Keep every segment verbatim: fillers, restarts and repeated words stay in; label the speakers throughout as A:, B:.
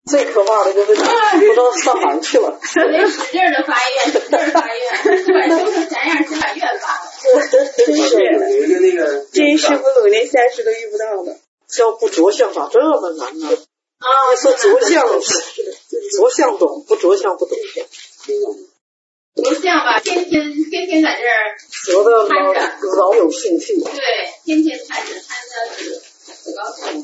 A: 最可怕的一个问题，不知道上哪儿去了。
B: 我得使劲的发愿，使劲发愿，不管修成啥样，先把愿发了。
C: 真是的，这师傅努力三十都遇不到的。
A: 叫不着相法这么难呢？
B: 啊，
A: 你说着相，着相懂，不着相不懂。
B: 着相吧，天天天天在这儿
A: 着的老老有兴趣。
B: 对，天天看着看着是不高兴。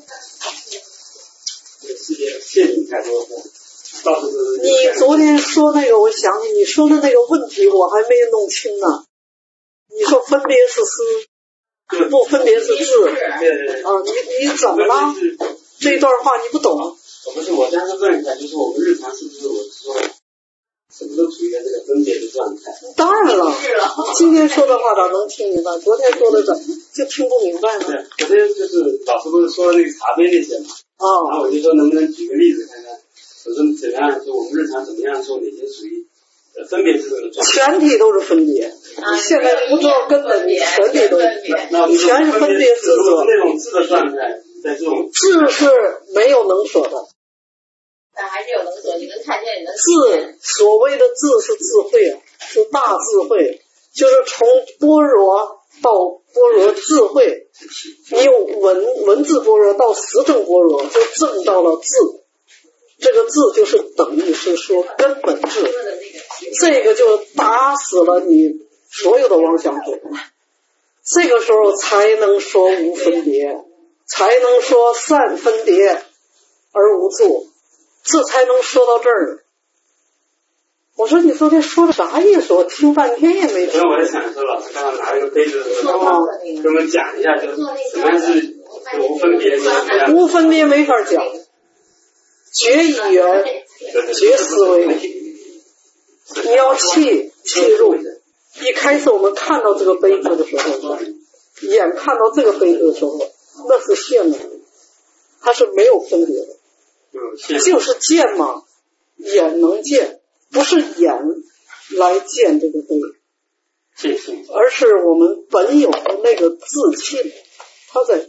D: 世界陷阱太多，到处都是。
A: 你昨天说那个，我想起你说的那个问题，我还没弄清呢。你说分别是思，不分别是智。
D: 对对对。
A: 啊，你你怎么了？这一段话你不懂。
D: 我不是，我刚刚问一下，就是我们日常是不是我说什么都处于在这个分别的状态？
A: 当然了，今天说的话咋能听明白？昨天说的怎就听不明白呢？
D: 对，昨天就是老师不是说那个茶杯那些嘛？
A: 啊、
D: 哦，然后我就说能不能举个例子看看，我说怎么样，就我们日常怎么样做哪些属于呃分别之中的状态？
A: 全体都是分别，你现在不知道根本，你全体都是分别，你全是分别智者。
D: 那种智的状态，在这种
A: 智是没有能所的。
B: 但还是有能所，你能看见，你能
A: 智，所谓的智是智慧啊，是大智慧，就是从般若到般若智慧，你有文文字般若到实证般若，就证到了智。这个智就是等于是说根本智，这个就打死了你所有的妄想种，这个时候才能说无分别，才能说善分别而无作。这才能说到这儿。我说你昨天说的啥意思？我听半天也没听。
D: 所以我在想说，老师刚刚拿了个杯子的时候，给我们讲一下，就什么样是无分别，
A: 无分别没法讲，觉语言，觉思维，你要气气入。一开始我们看到这个杯子的时候，眼看到这个杯子的时候，那是现的，它是没有分别的。就是见嘛，眼能见，不是眼来见这个杯，而是我们本有的那个自信，它在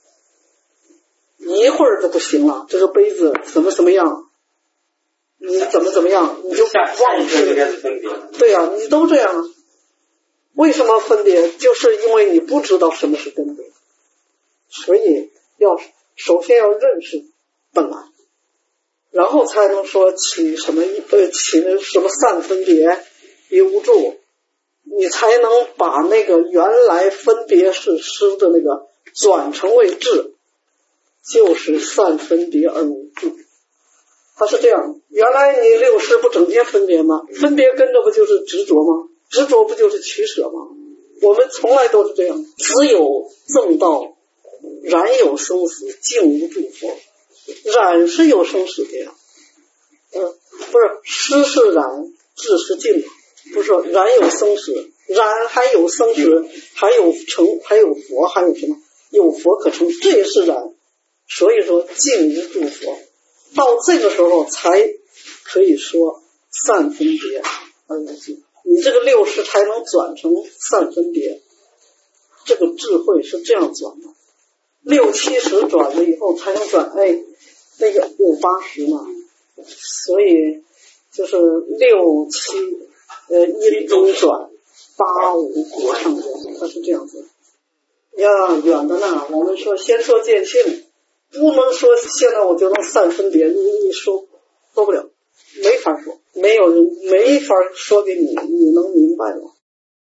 A: 一会儿就不行了。这个杯子怎么怎么样，你怎么怎么样，你就忘记了。对啊，你都这样，为什么分别？就是因为你不知道什么是根本，所以要首先要认识本来。然后才能说起什么呃起那什么善分别一无助，你才能把那个原来分别是失的那个转成为智，就是善分别而无助。它是这样，原来你六识不整天分别吗？分别跟着不就是执着吗？执着不就是取舍吗？我们从来都是这样，只有正道然有生死，静无住佛。染是有生死的呀，嗯，不是失是染，智是静，不是说染有生死，染还有生死，还有成，还有佛，还有什么？有佛可成，这也是染。所以说静无住佛，到这个时候才可以说善分别而无住。你这个六识才能转成善分别，这个智慧是这样转的。六七十转了以后才能转，哎，那个五八十嘛，所以就是六七呃阴中转，八五国上转，它是这样子。呀，远的呢，我们说先说见性，不能说现在我就能善分别，你你说说不了，没法说，没有人没法说给你，你能明白吗？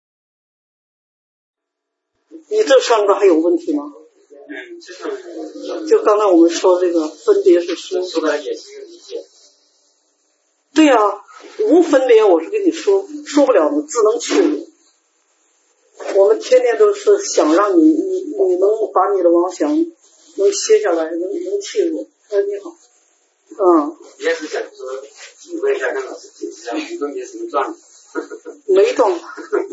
A: 你这上边还有问题吗？
D: 嗯，这上
A: 就刚才我们说这个分别是失，
D: 说的也是一个理解。
A: 对呀、啊，无分别我是跟你说说不了的，只能去入。我们天天都是想让你你你能把你的妄想能歇下来，能能去入。哎，你好，嗯，
D: 也是想说体会一下，跟老师解释一下无分别什么状态。
A: 没状态，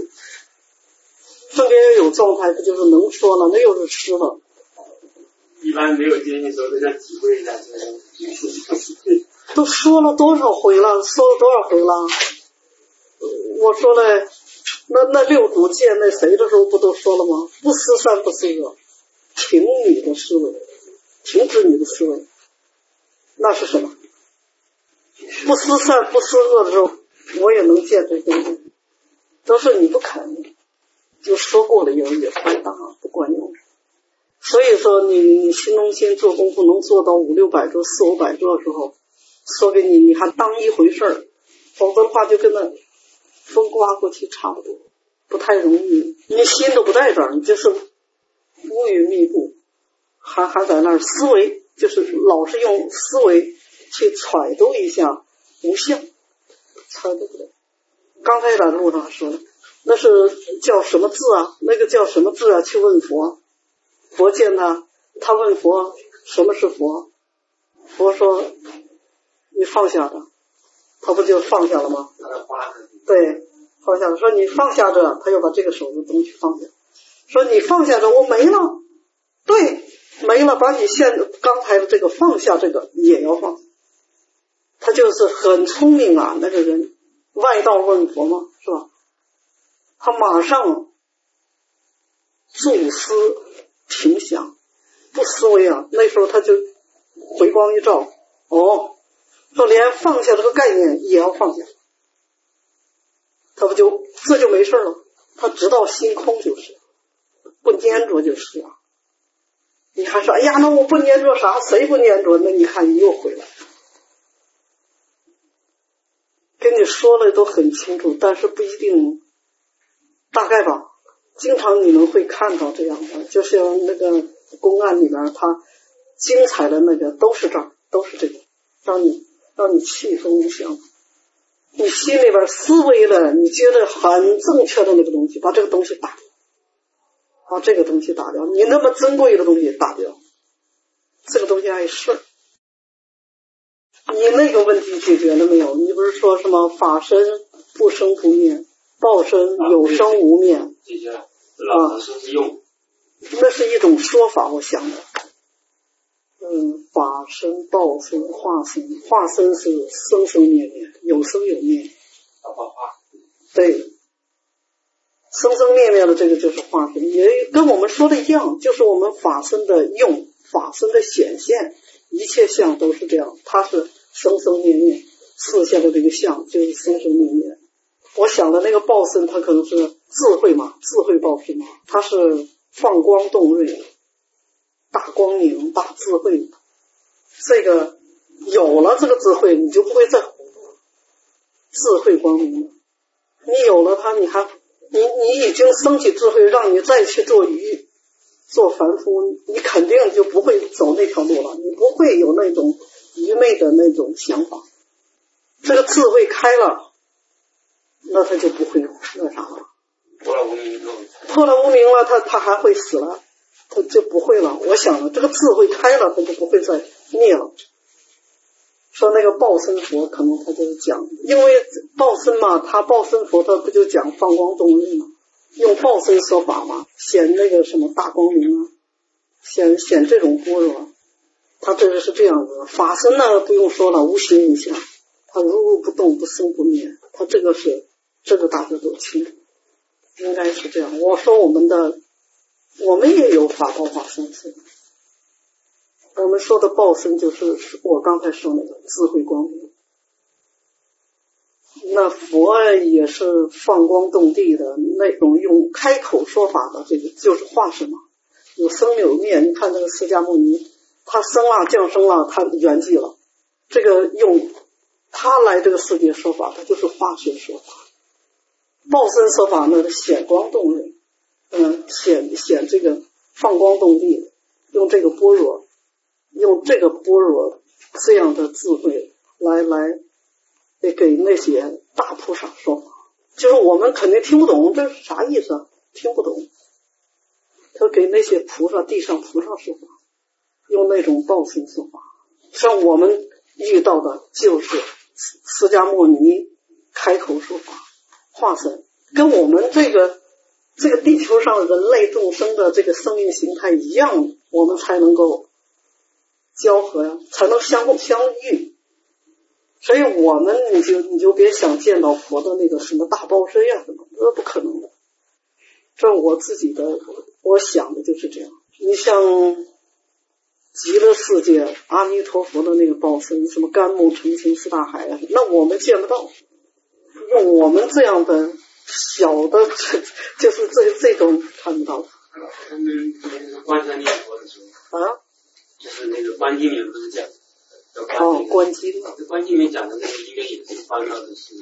A: 分别有状态，不就是能说了，那又是失了。
D: 一般没有经历的时候都想体会一下这种
A: 都说了多少回了，说了多少回了。我说了，那那六祖见那谁的时候不都说了吗？不思善不思恶，停你的思维，停止你的思维，那是什么？ 不思善不思恶的时候，我也能见这个，都是你不肯，就说过了以后也白搭，不管用。所以说你你心中心做功夫能做到五六百桌四五百桌的时候，说给你你还当一回事儿，否则的话就跟那风刮过去差不多，不太容易。你心都不在这儿，你就是乌云密布，还还在那儿思维，就是老是用思维去揣度一下无相，揣度不了。刚才在路上说的，那是叫什么字啊？那个叫什么字啊？去问佛，佛见他，他问佛什么是佛？佛说你放下的，他不就放下了吗？对，放下了。说你放下着，他又把这个手的东西放下。说你放下着，我没了。对，没了，把你现刚才的这个放下，这个也要放下。他就是很聪明啊，那个人外道问佛嘛，是吧？他马上住思停想，不思维啊。那时候他就回光一照，哦，说连放下这个概念也要放下，他不就这就没事了。他直到心空就是，不粘着就是啊。你还说哎呀，那我不粘着啥？谁不粘着？那你看你又回来了。跟你说了都很清楚，但是不一定，大概吧。经常你们会看到这样的，就像那个公案里边，他精彩的那个都是这儿，都是这个，让你让你气风无相。你心里边思维了，你觉得很正确的那个东西，把这个东西打掉，把这个东西打掉，你那么珍贵的东西打掉，这个东西碍事。你那个问题解决了没有？你不是说什么法身不生不灭，报身有生无灭？
D: 解决了，啊，是用。
A: 那是一种说法，我想的。嗯，法身、报身、化身，化身是生生灭灭，有生有灭。对，生生灭灭的这个就是化身，也跟我们说的一样，就是我们法身的用，法身的显现，一切相都是这样，它是生生灭灭，四下的这个相就是生生灭灭。我想的那个报身，它可能是智慧嘛，智慧报身嘛，它是放光动锐，大光明，大智慧。这个有了这个智慧，你就不会再糊涂了，智慧光明了。你有了它，你还你你已经升起智慧，让你再去做愚做凡夫，你肯定就不会走那条路了，你不会有那种愚昧的那种想法。这个智慧开了，那他就不会那啥了。
D: 破了无明了，
A: 破了无明了，他他还会死了，他就不会了。我想了，这个智慧开了，他就不会再灭了。说那个报身佛，可能他就是讲，因为报身嘛，他报身佛，他不就讲放光动锐嘛，用报身说法嘛，显那个什么大光明啊，显显这种般若。他这个是这样子，法身呢不用说了，无形无相，他如如不动，不生不灭，他这个是这个大家都清楚，应该是这样。我说我们的，我们也有法报法身身，我们说的报身就是我刚才说那个智慧光明。那佛也是放光动地的那种，用开口说法的，这个就是化身嘛，有生有灭。你看这个释迦牟尼，他生了降生了，他圆寂了，这个用他来这个世界说法，他就是化身说法。报身说法呢，显光动锐，嗯，显显这个放光动地，用这个般若，用这个般若这样的智慧来来给那些大菩萨说法，就是我们肯定听不懂，这是啥意思啊？听不懂。他给那些菩萨，地上菩萨说法，用那种报身说法。像我们遇到的就是释迦牟尼开口说法，化身，跟我们这个这个地球上人类众生的这个生命形态一样，我们才能够交合呀，才能相互相遇。所以我们你就你就别想见到佛的那个什么大报身呀什么，这不可能的。这我自己的我想的就是这样。你像极乐世界阿弥陀佛的那个报身，什么甘木澄清四大海啊，那我们见不到。用我们这样的小的，就是这这种看不到。
D: 他们那个观山念佛的时候
A: 啊，
D: 就是那个观经里面不是讲
A: 哦，观经，
D: 这观经里面讲的那个应该也是翻到的是，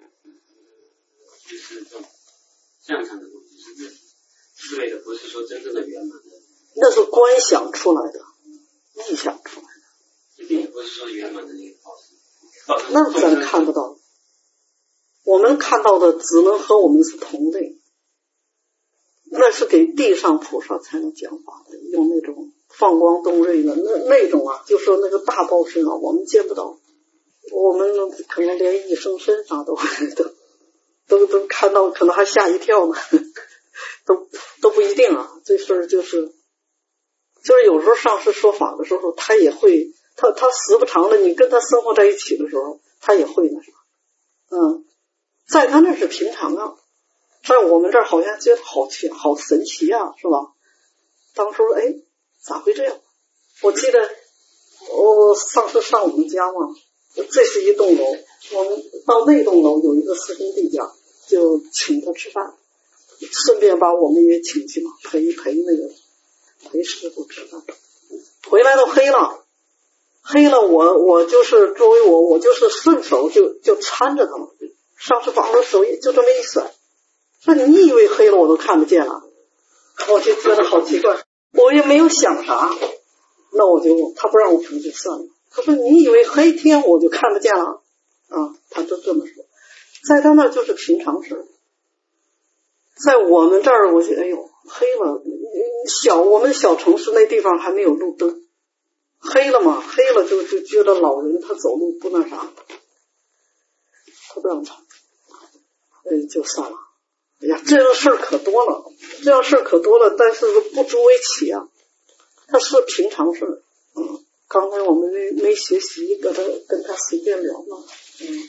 D: 就是这种相场的东西，是之类的，不是说真正的圆满的。
A: 那是观想出来的，臆想出来的。
D: 这边也不是说圆满的那个报身。
A: 那咱看不到，我们看到的只能和我们是同类。那是给地上菩萨才能讲法的，用那种放光动锐的那那种啊，就说那个大报身啊，我们见不到，我们可能连一生身上都都都都看到，可能还吓一跳呢，都都不一定啊。这事儿就是就是有时候上师说法的时候，他也会，他他时不常的，你跟他生活在一起的时候，他也会那啥，嗯，在他那是平常啊。在我们这儿好像觉得好奇好神奇啊，是吧？当时哎，咋会这样？我记得我上次上我们家嘛，这是一栋楼，我们到那栋楼有一个师兄弟家，就请他吃饭，顺便把我们也请去嘛，陪陪那个陪师傅吃饭。回来都黑了，黑了我我就是作为我我就是顺手就就搀着他了，上次把我手就这么一甩。说你以为黑了我都看不见了，我就觉得好奇怪，我也没有想啥，那我就他不让我出去算了。他说你以为黑天我就看不见了啊？他就这么说，在他那就是平常事。在我们这儿，我就哎呦黑了，小我们小城市那地方还没有路灯，黑了嘛，黑了就就觉得老人他走路不那啥，他不让他，哎就算了。哎呀，这样事儿可多了，这样事儿可多了，但是不足为奇啊。它是平常事儿，嗯。刚才我们没没学习，跟他跟他随便聊嘛，嗯。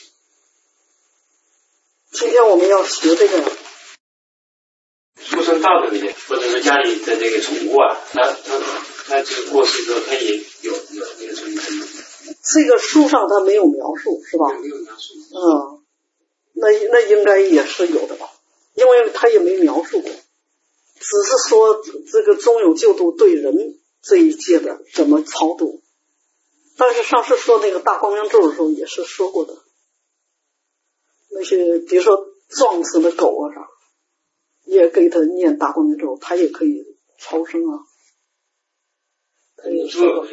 A: 今天我们要学这个
D: 出生道的那些，或者是家里的这个宠物啊，他他他就是过世之后，他也有有那个存在。
A: 这个书上他没有描述，是吧？
D: 没有描述。
A: 嗯，那那应该也是有的吧。因为他也没描述过，只是说这个中有救度对人这一届的怎么超度。但是上次说那个大光明咒的时候也是说过的，那些比如说撞死的狗啊啥，也给他念大光明咒，他也可以超生啊。他也说过，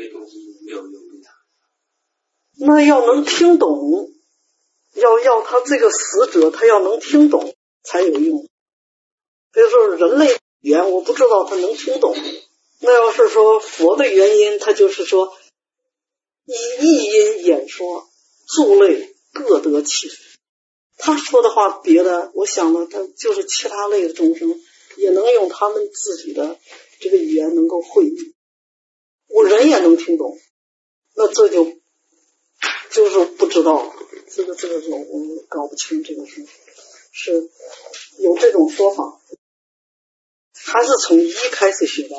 A: 那要能听懂，要要他这个死者他要能听懂才有用。比如说人类语言我不知道他能听懂，那要是说佛的原因，他就是说以一音演说，诸类各得其分。他说的话别的，我想呢，他就是其他类的众生也能用他们自己的这个语言能够会意，我人也能听懂，那这就就是不知道这个这个我我们搞不清这个事，是有这种说法，还是从一开始学的？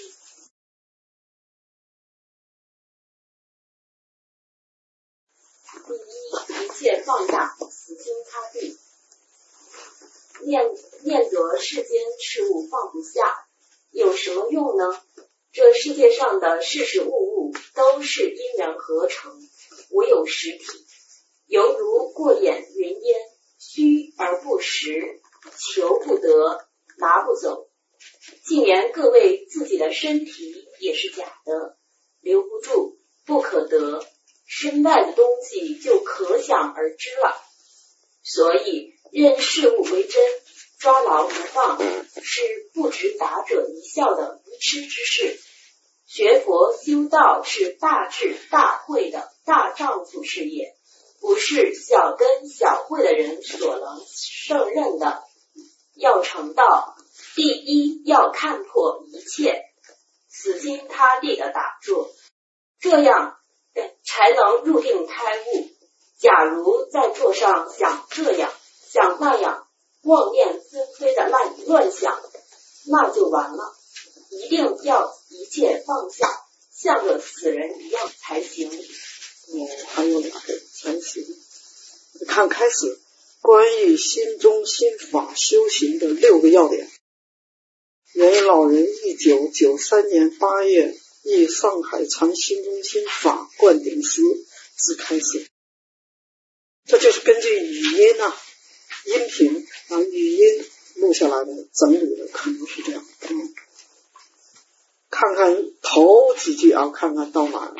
E: 第一，一切放下，死心塌地。念念得世间事物放不下，有什么用呢？这世界上的事事物物都是因缘合成，无有实体，犹如过眼云烟，虚而不实，求不得，拿不走。竟连各位自己的身体也是假的，留不住，不可得，身外的东西就可想而知了。所以认事物为真，抓牢不放，是不值达者一笑的愚痴之事。学佛修道是大智大慧的大丈夫事业，不是小根小慧的人所能胜任的。要成道，第一要看破一切，死心塌地的打坐，这样才能入定开悟。假如在座上想这样想那样，妄念纷飞的乱乱想，那就完了。一定要一切放下， 像个死人一样才行。
A: 哦，还有两个才行。看开始关于心中心法修行的六个要点。原老人一九九三年八月以上海禅心中心法灌顶时之开始。这就是根据语音啊、音频啊、语音录下来的整理的，可能是这样。嗯，看看头几句啊，看看到哪了。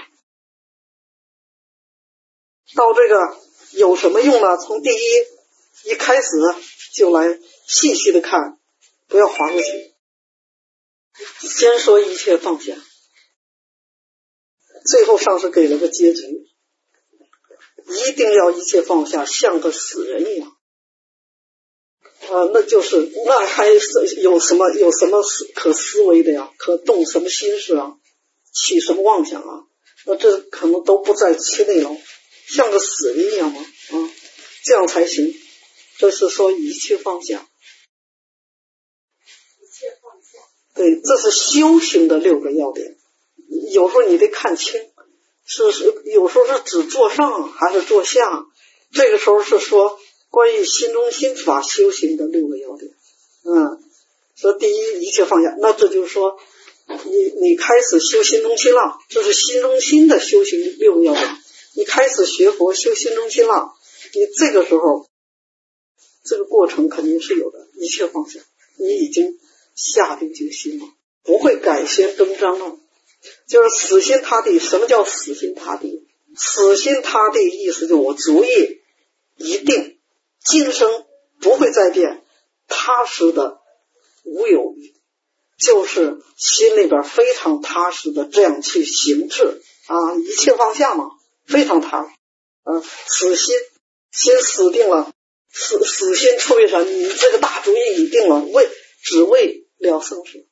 A: 到这个有什么用呢？从第一一开始就来细细的看，不要划过去。先说一切放下，最后上师给了个结局，一定要一切放下，像个死人一样。啊，那就是那还是有什么有什么可思维的呀？可动什么心事啊？起什么妄想啊？那这可能都不在其内了，像个死人一样吗？啊，这样才行。这是说一切放下。
E: 一切放下。
A: 对，这是修行的六个要点。有时候你得看清，是是有时候是指坐上还是坐下。这个时候是说关于心中心法修行的六个要点。嗯，说第一一切放下，那这就是说你你开始修心中心了，这是心中心的修行六个要点。你开始学佛修心中心了，你这个时候这个过程肯定是有的，一切放下，你已经下定决心了，不会改弦更张了，就是死心塌地。什么叫死心塌地？死心塌地意思就是我主意一定，今生不会再变，踏实的无有，就是心里边非常踏实的这样去行持啊，一切放下嘛，非常踏实啊，死心心死定了，死死心出为啥？你这个大主意已定了，为只为了生死，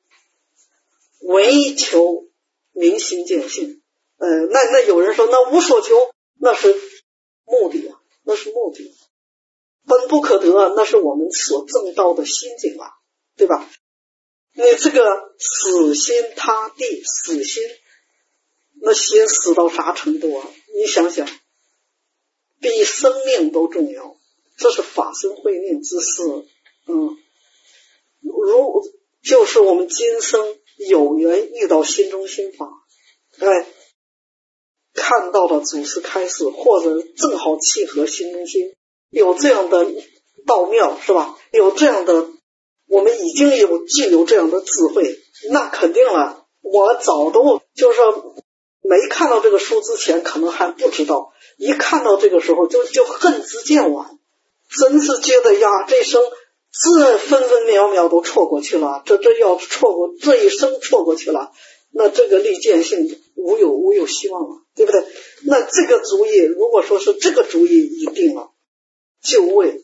A: 唯求明心见性。呃，那那有人说那无所求，那是目的啊，那是目的，本不可得，那是我们所证到的心境啊，对吧？你这个死心塌地，死心，那心死到啥程度啊？你想想，比生命都重要，这是法身慧命之事。嗯，如就是我们今生有缘遇到心中心法，哎，看到了祖师开示，或者正好契合心中心，有这样的道妙，是吧？有这样的，我们已经有具有这样的智慧，那肯定了。我早都就是说没看到这个书之前，可能还不知道，一看到这个时候就就恨之见晚，真是觉得呀，这生这分分秒秒都错过去了，这这要错过这一生错过去了，那这个立见性无有无有希望了，对不对？那这个主意，如果说是这个主意已定了，就为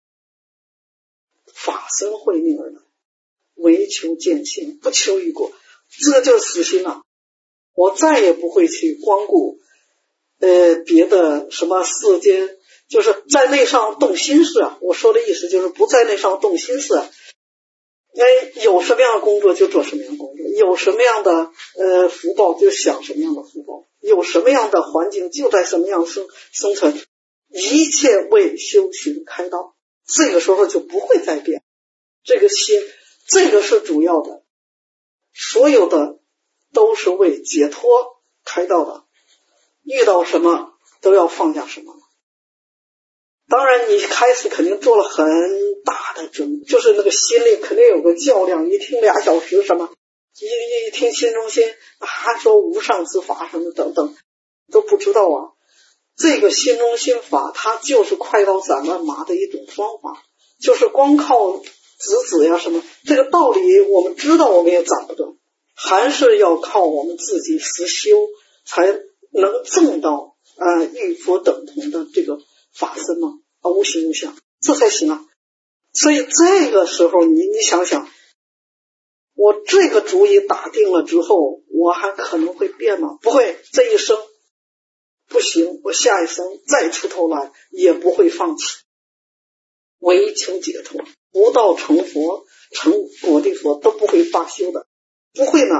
A: 法身慧命而来，唯求见性，不求于果，这就是死心了。我再也不会去光顾呃别的什么世间，就是在内上动心事啊。我说的意思就是不在内上动心事。哎，有什么样的工作就做什么样的工作，有什么样的呃福报就想什么样的福报，有什么样的环境就在什么样生生存，一切为修行开道，这个时候就不会再变。这个心，这个是主要的，所有的都是为解脱开道的，遇到什么都要放下什么。当然你开始肯定做了很大的准备，就是那个心里肯定有个较量，一听俩小时什么，一一听心中心还说无上之法什么等等都不知道啊。这个心中心法它就是快刀斩乱麻的一种方法，就是光靠指指呀什么，这个道理我们知道我们也斩不断，还是要靠我们自己实修才能证到呃与佛等同的这个法身嘛，啊无形无相，这才行啊。所以这个时候你你想想，我这个主意打定了之后，我还可能会变吗？不会，这一生不行，我下一生再出头来也不会放弃，唯求解脱，不到成佛成果的佛都不会罢休的，不会呢。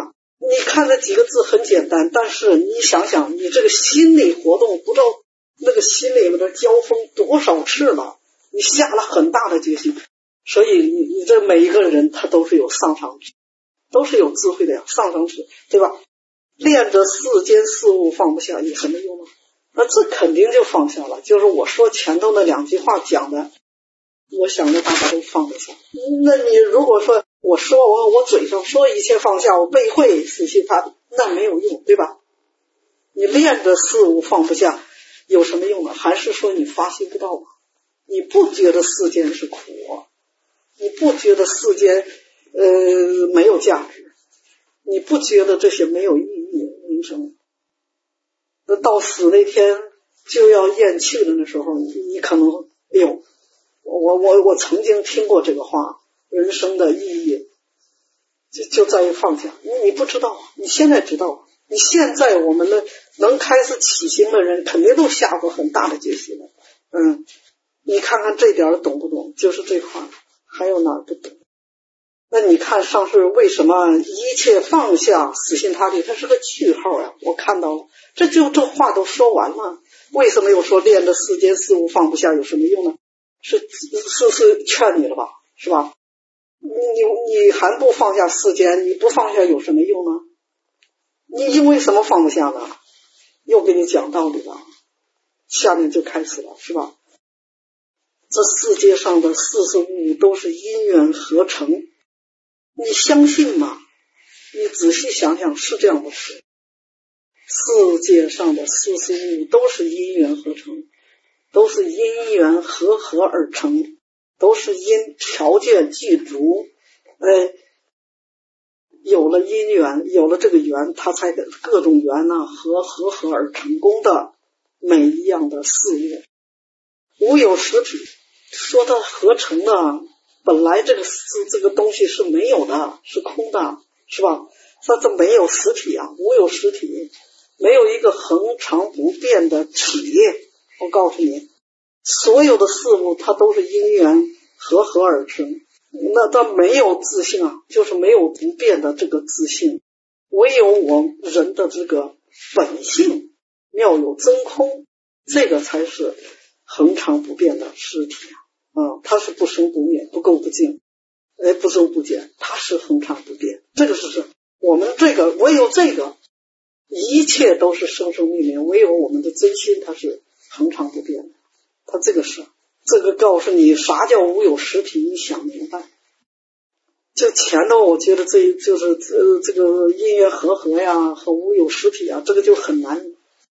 A: 你看这几个字很简单，但是你想想，你这个心理活动，不知道那个心里面的交锋多少次了，你下了很大的决心。所以你你这每一个人他都是有上上智，都是有智慧的呀，上上智，对吧？恋着世间事物放不下，有什么用呢？那这肯定就放下了。就是我说前头那两句话讲的，我想着大家都放得下。那你如果说我说我我嘴上说一切放下，我背会死心塌地，那没有用，对吧？你恋着事物放不下，有什么用呢？还是说你发心不到啊？你不觉得世间是苦啊？你不觉得世间呃没有价值？你不觉得这些没有意义？人生那到死那天就要咽气的那时候，你你可能哎呦，我我我曾经听过这个话，人生的意义就就在于放下。你你不知道，你现在知道。你现在我们的能开始起行的人，肯定都下过很大的决心了。嗯，你看看这点懂不懂？就是这块，还有哪儿不懂？那你看上次为什么一切放下，死心塌地？它是个句号呀，我看到了，这就这话都说完了。为什么又说恋着世间事物放不下有什么用呢？是是是劝你了吧，是吧？你你还不放下世间，你不放下有什么用呢？你因为什么放不下呢？又给你讲道理了，下面就开始了，是吧？这世界上的事事物物都是因缘合成，你相信吗？你仔细想想，是这样的事。世界上的事事物物都是因缘合成，都是因缘合合而成，都是因条件具足，哎，有了因缘，有了这个缘，它才各种缘呢合合合而成功的每一样的事物。无有实体，说它合成的，本来这个这个东西是没有的，是空的，是吧？它这没有实体啊，无有实体，没有一个恒常不变的体。我告诉你，所有的事物它都是因缘合合而成，那它没有自性啊，就是没有不变的这个自性，唯有我人的这个本性妙有真空，这个才是恒常不变的实体啊，嗯，它是不生不灭，不垢不净，哎，不增不减，它是恒常不变。这个是是我们这个唯有这个，一切都是生生灭灭，唯有我们的真心它是恒常不变的。它这个是这个告诉你啥叫无有实体，你想明白。就前头我觉得这就是呃这个因缘合合呀和无有实体啊，这个就很难，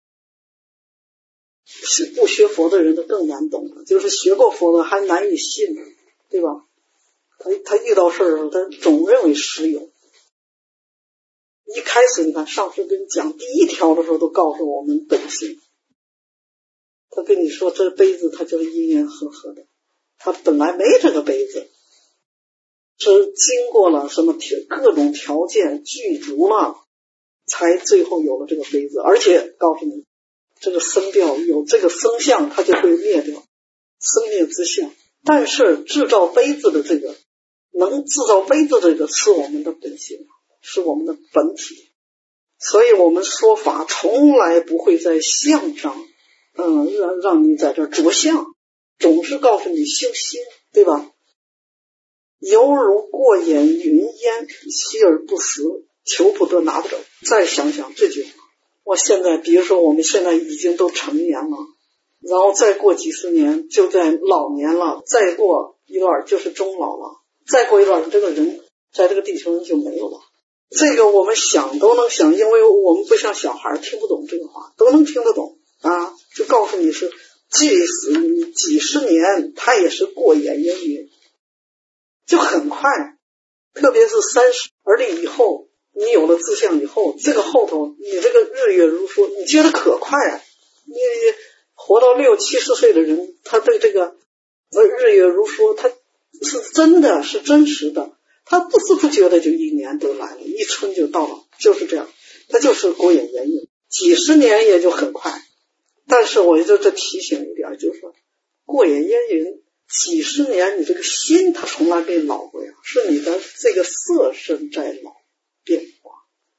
A: 是不学佛的人都更难懂了，就是学过佛的还难以信，对吧？他他遇到事儿他总认为实有。一开始你看上师跟你讲第一条的时候都告诉我们本性，他跟你说这杯子它就是因缘合合的，它本来没这个杯子，是经过了什么各种条件具足了，才最后有了这个杯子。而且告诉你，这个生掉有这个生相，它就会灭掉，生灭之相。但是制造杯子的这个，能制造杯子这个是我们的本性，是我们的本体。所以我们说法从来不会在相上嗯，让让你在这着相，总是告诉你修心，对吧？犹如过眼云烟，息而不食，求不得拿不走。再想想这句话，我现在比如说我们现在已经都成年了，然后再过几十年就在老年了，再过一段就是中老了，再过一段这个人在这个地球上就没有了。这个我们想都能想，因为我们不像小孩听不懂这个话，都能听得懂啊，就告诉你是即使你几十年它也是过眼烟云，就很快。特别是三十而立以后，你有了志向以后，这个后头你这个日月如梭，你觉得可快啊。你活到六七十岁的人，他对这个日月如梭，他是真的是真实的，他不知不觉的就一年都来了，一春就到了，就是这样，他就是过眼烟云，几十年也就很快。但是我就这提醒一点，就是说过眼烟云几十年，你这个心它从来没老过呀，是你的这个色身在老变化，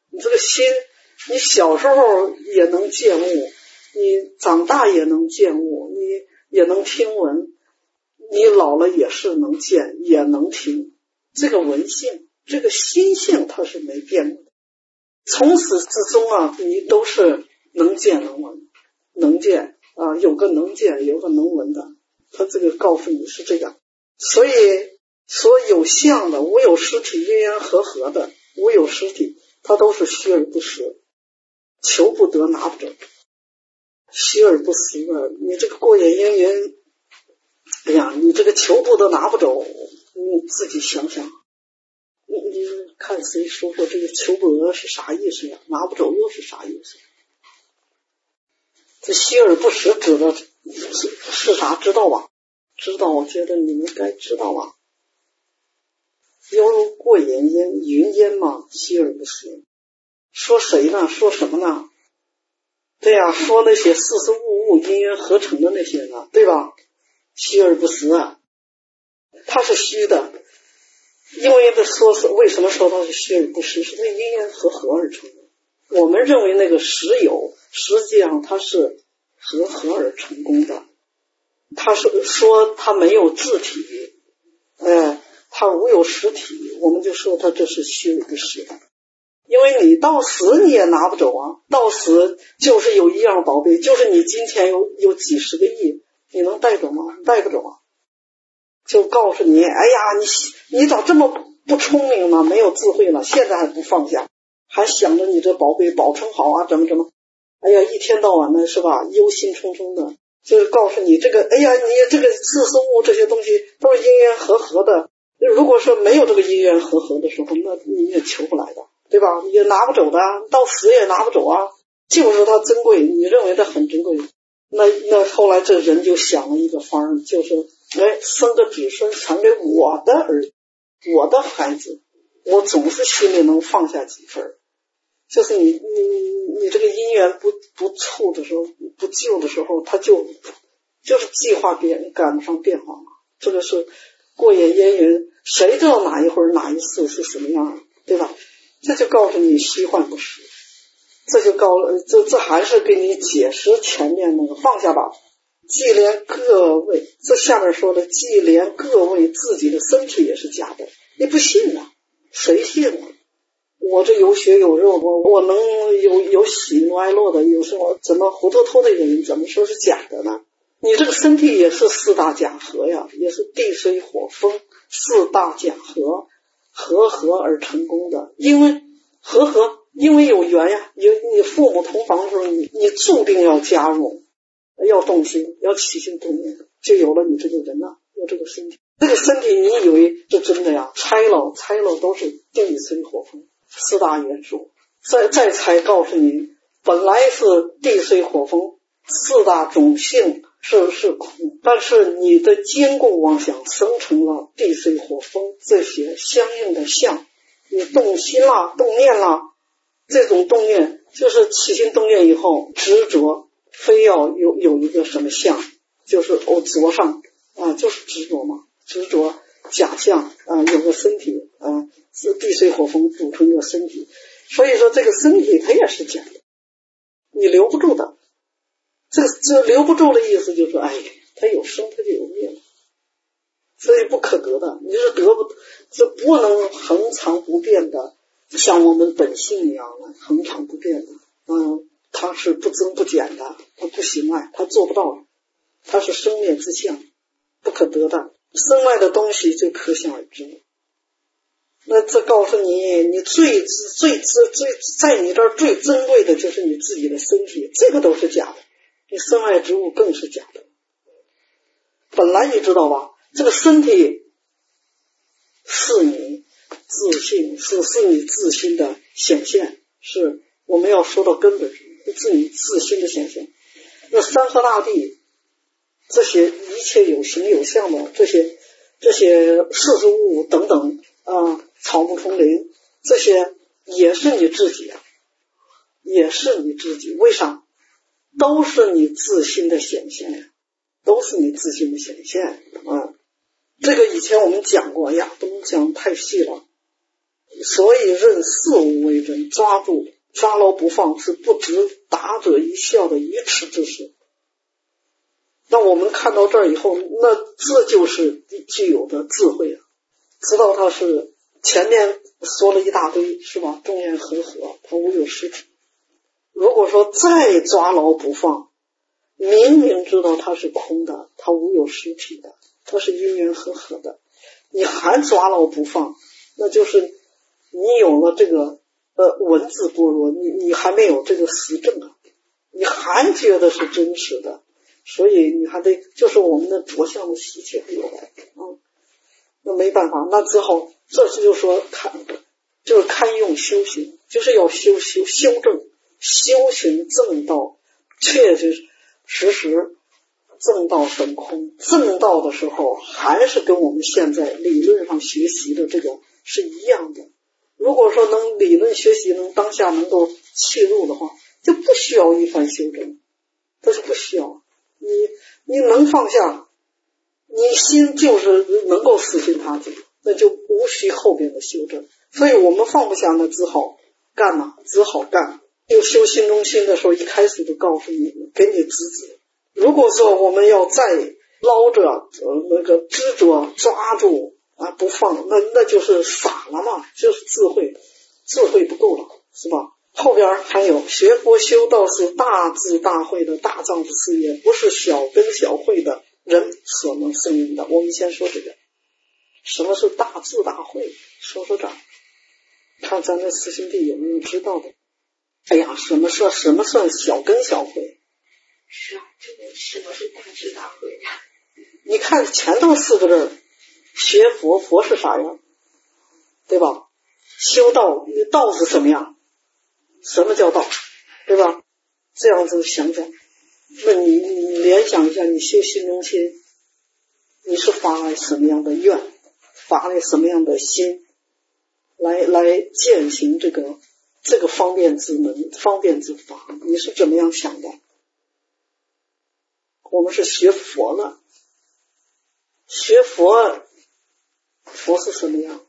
A: 你这个心，你小时候也能见物，你长大也能见物，你也能听闻，你老了也是能见也能听。这个闻性，这个心性它是没变的，从始至终啊，你都是能见能闻，能见啊，有个能见有个能闻的，他这个告诉你是这样。所以所有相的无有实体，因缘和合的无有实体，它都是虚而不实，求不得拿不着，虚而不实的。你这个过眼因缘，哎呀，你这个求不得拿不着，你自己想想，你你看谁说说这个求不得是啥意思呀？拿不着又是啥意思？这虚而不实指的是是啥？知道吧？知道，我觉得你们该知道吧。犹如过眼烟，云烟嘛，虚而不实。说谁呢？说什么呢？对呀、啊，说那些事事物物因缘合成的那些呢，对吧？虚而不实啊，它是虚的。因为的说是为什么说它是虚而不实？是它因缘和合而成的。我们认为那个实有，实际上它是和合而成功的。他是说他没有自体，哎，他无有实体，我们就说他这是虚而不实的。因为你到死你也拿不走啊，到死就是有一样宝贝，就是你金钱有有几十个亿，你能带走吗？带不走啊。就告诉你，哎呀，你你咋这么不聪明呢？没有智慧了，现在还不放下，还想着你这宝贝保存好啊，怎么怎么，哎呀，一天到晚的是吧，忧心忡忡的。就是告诉你这个，哎呀，你这个事事物这些东西都是因缘和合的，如果说没有这个因缘和合的时候，那你也求不来的，对吧？也拿不走的，到死也拿不走啊。就是它珍贵，你认为它很珍贵，那那后来这人就想了一个方案，就是哎，生个子孙传给我的儿子，我的孩子，我总是心里能放下几分。就是你你你这个因缘不不处的时候，不救的时候，他就就是计划变赶不上变化嘛。这个是过眼烟云，谁知道哪一会儿哪一世是什么样，对吧？这就告诉你虚幻不实，这就告这这还是给你解释前面那个放下吧。既连各位，这下面说的，既连各位自己的身体也是假的，你不信啊？谁信啊？我这有血有肉，我我能有有喜怒哀乐的，有什么怎么活脱脱的人怎么说是假的呢？你这个身体也是四大假合呀，也是地水火风四大假合合合而成功的。因为合合，因为有缘呀，你你父母同房的时候，你你注定要加入，要动心，要起心动念，就有了你这个人啊，有这个身体。这个身体你以为是真的呀？拆了拆了都是地水火风四大元素，再再才告诉你，本来是地水火风四大种性是是苦，但是你的坚固妄想生成了地水火风这些相应的相，你动心啦，动念啦，这种动念就是起心动念以后执着，非要有有一个什么相，就是哦着上啊，就是执着嘛，执着假象啊，有个身体啊，是地水火风组成一个身体，所以说这个身体它也是假的，你留不住的。这这留不住的意思就是，哎，它有生它就有灭了，所以不可得的，你是得不，这不能恒常不变的，像我们本性一样的恒常不变的，嗯，它是不增不减的，它不行啊，它做不到的，它是生灭之相，不可得的。身外的东西就可想而知。那这告诉你，你最最最最在你这儿最珍贵的就是你自己的身体，这个都是假的，你身外之物更是假的。本来你知道吧，这个身体是你自信，是是你自心的显现，是我们要说到根本，是你自心的显现。那山河大地这些一切有形有相的这些这些事事物等等啊，草木丛林，这些也是你自己啊，也是你自己。为啥？都是你自心的显现，都是你自心的显现啊。这个以前我们讲过，哎呀，不能讲太细了。 所以认事物为真，抓住抓牢不放，是不知达者一笑的愚痴之事。那我们看到这儿以后，那这就是具有的智慧啊！知道他是前面说了一大堆，是吧？众缘和合，他无有实体。如果说再抓牢不放，明明知道它是空的，它无有实体的，它是因缘和合的，你还抓牢不放，那就是你有了这个呃文字般若，你你还没有这个实证啊，你还觉得是真实的，所以你还得就是我们的着相的习气还有来，嗯，那没办法，那只好这是就说看就是堪用修行，就是要修修修正。修行正道，确确实实正道本空。正道的时候，还是跟我们现在理论上学习的这个是一样的。如果说能理论学习能当下能够切入的话，就不需要一番修正，这是不需要。你你能放下，你心就是能够死心塌地，那就无需后边的修正。所以我们放不下，那只好干嘛？只好干。就修心中心的时候，一开始就告诉你，给你指指。如果说我们要再捞着呃那个执着抓住啊不放，那那就是傻了嘛，就是智慧，智慧不够了，是吧？后边还有学佛修道是大智大慧的大丈夫事业，不是小根小慧的人所能胜任的。我们先说这个，什么是大智大慧？说说这儿，看咱的师兄弟有没有知道的。哎呀，什么算什么算小根小慧？
E: 是啊，这个什么是大智大慧呀？
A: 你看前头四个字，学佛，佛是啥样，对吧？修道，道是什么样？什么叫道，对吧？这样子想想，那你你联想一下，你修心中心，你是发了什么样的愿，发了什么样的心，来来践行这个这个方便之门，方便之法，你是怎么样想的？我们是学佛了，学佛，佛是什么样？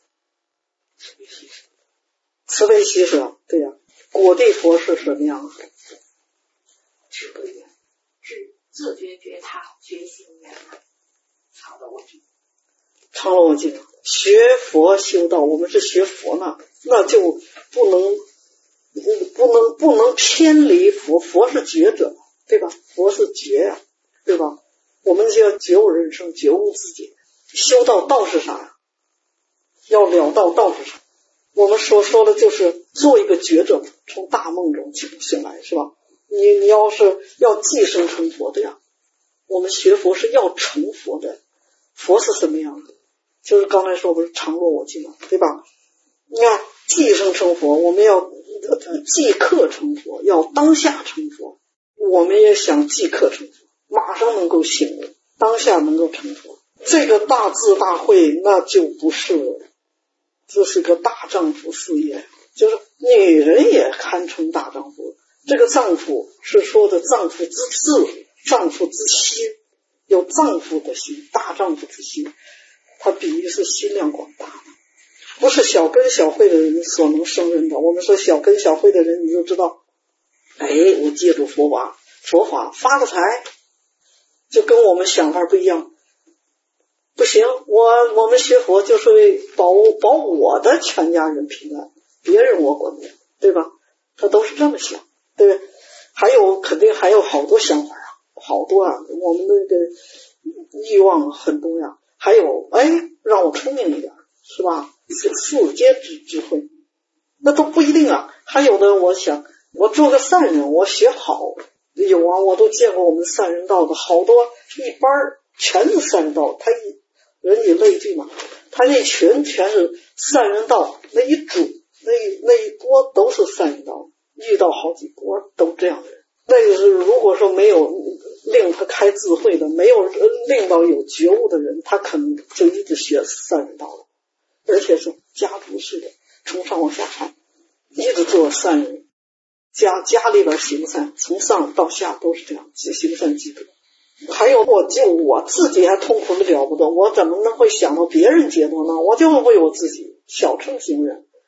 A: 慈悲喜舍，对呀、啊。果地佛是什么样？
E: 智慧圆，智自觉觉他，觉醒圆满，常乐我净。
A: 常乐我净，学佛修道，我们是学佛呢，那就不能不能不能偏离佛，佛是觉者，对吧？佛是觉呀、啊，对吧？我们就要觉悟人生，觉悟自己。修道，道是啥呀？要了道，道是啥？我们所说的就是做一个觉者，从大梦中醒来，是吧？你你要是要寄生成佛的呀，我们学佛是要成佛的。佛是什么样的？就是刚才说不是常乐我净嘛，对吧？你看寄生成佛，我们要即刻成佛，要当下成佛。我们也想即刻成佛，马上能够醒悟，当下能够成佛。这个大智大慧，那就不是，这是个大丈夫事业，就是女人也堪称大丈夫。这个丈夫是说的丈夫之志，丈夫之心，有丈夫的心，大丈夫之心，它比喻是心量广大，不是小根小慧的人所能胜任的。我们说小根小慧的人，你就知道，哎，我借助佛法，佛法发个财，就跟我们想法不一样。不行，我我们学佛就是为保保我的全家人平安，别人我管不了，对吧？他都是这么想，对不对？还有肯定还有好多想法啊，好多啊，我们那个欲望很多呀。还有，哎，让我聪明一点，是吧？四阶智智慧，那都不一定啊。还有的，我想我做个善人，我学好，有啊，我都见过我们善人道的好多，一班全是善人道，他一人以类聚嘛，他那群全是善人道，那一组那一那一波都是善人道，遇到好几波都这样的人。那个是如果说没有令他开智慧的，没有令到有觉悟的人，他可能就一直学善人道了，而且是家族式的，从上往下看，一直做善人，家家里边行善，从上到下都是这样，行善积德。还有我就我自己还痛苦的了不得，我怎么能会想到别人解脱呢？我就为我自己，小乘行人，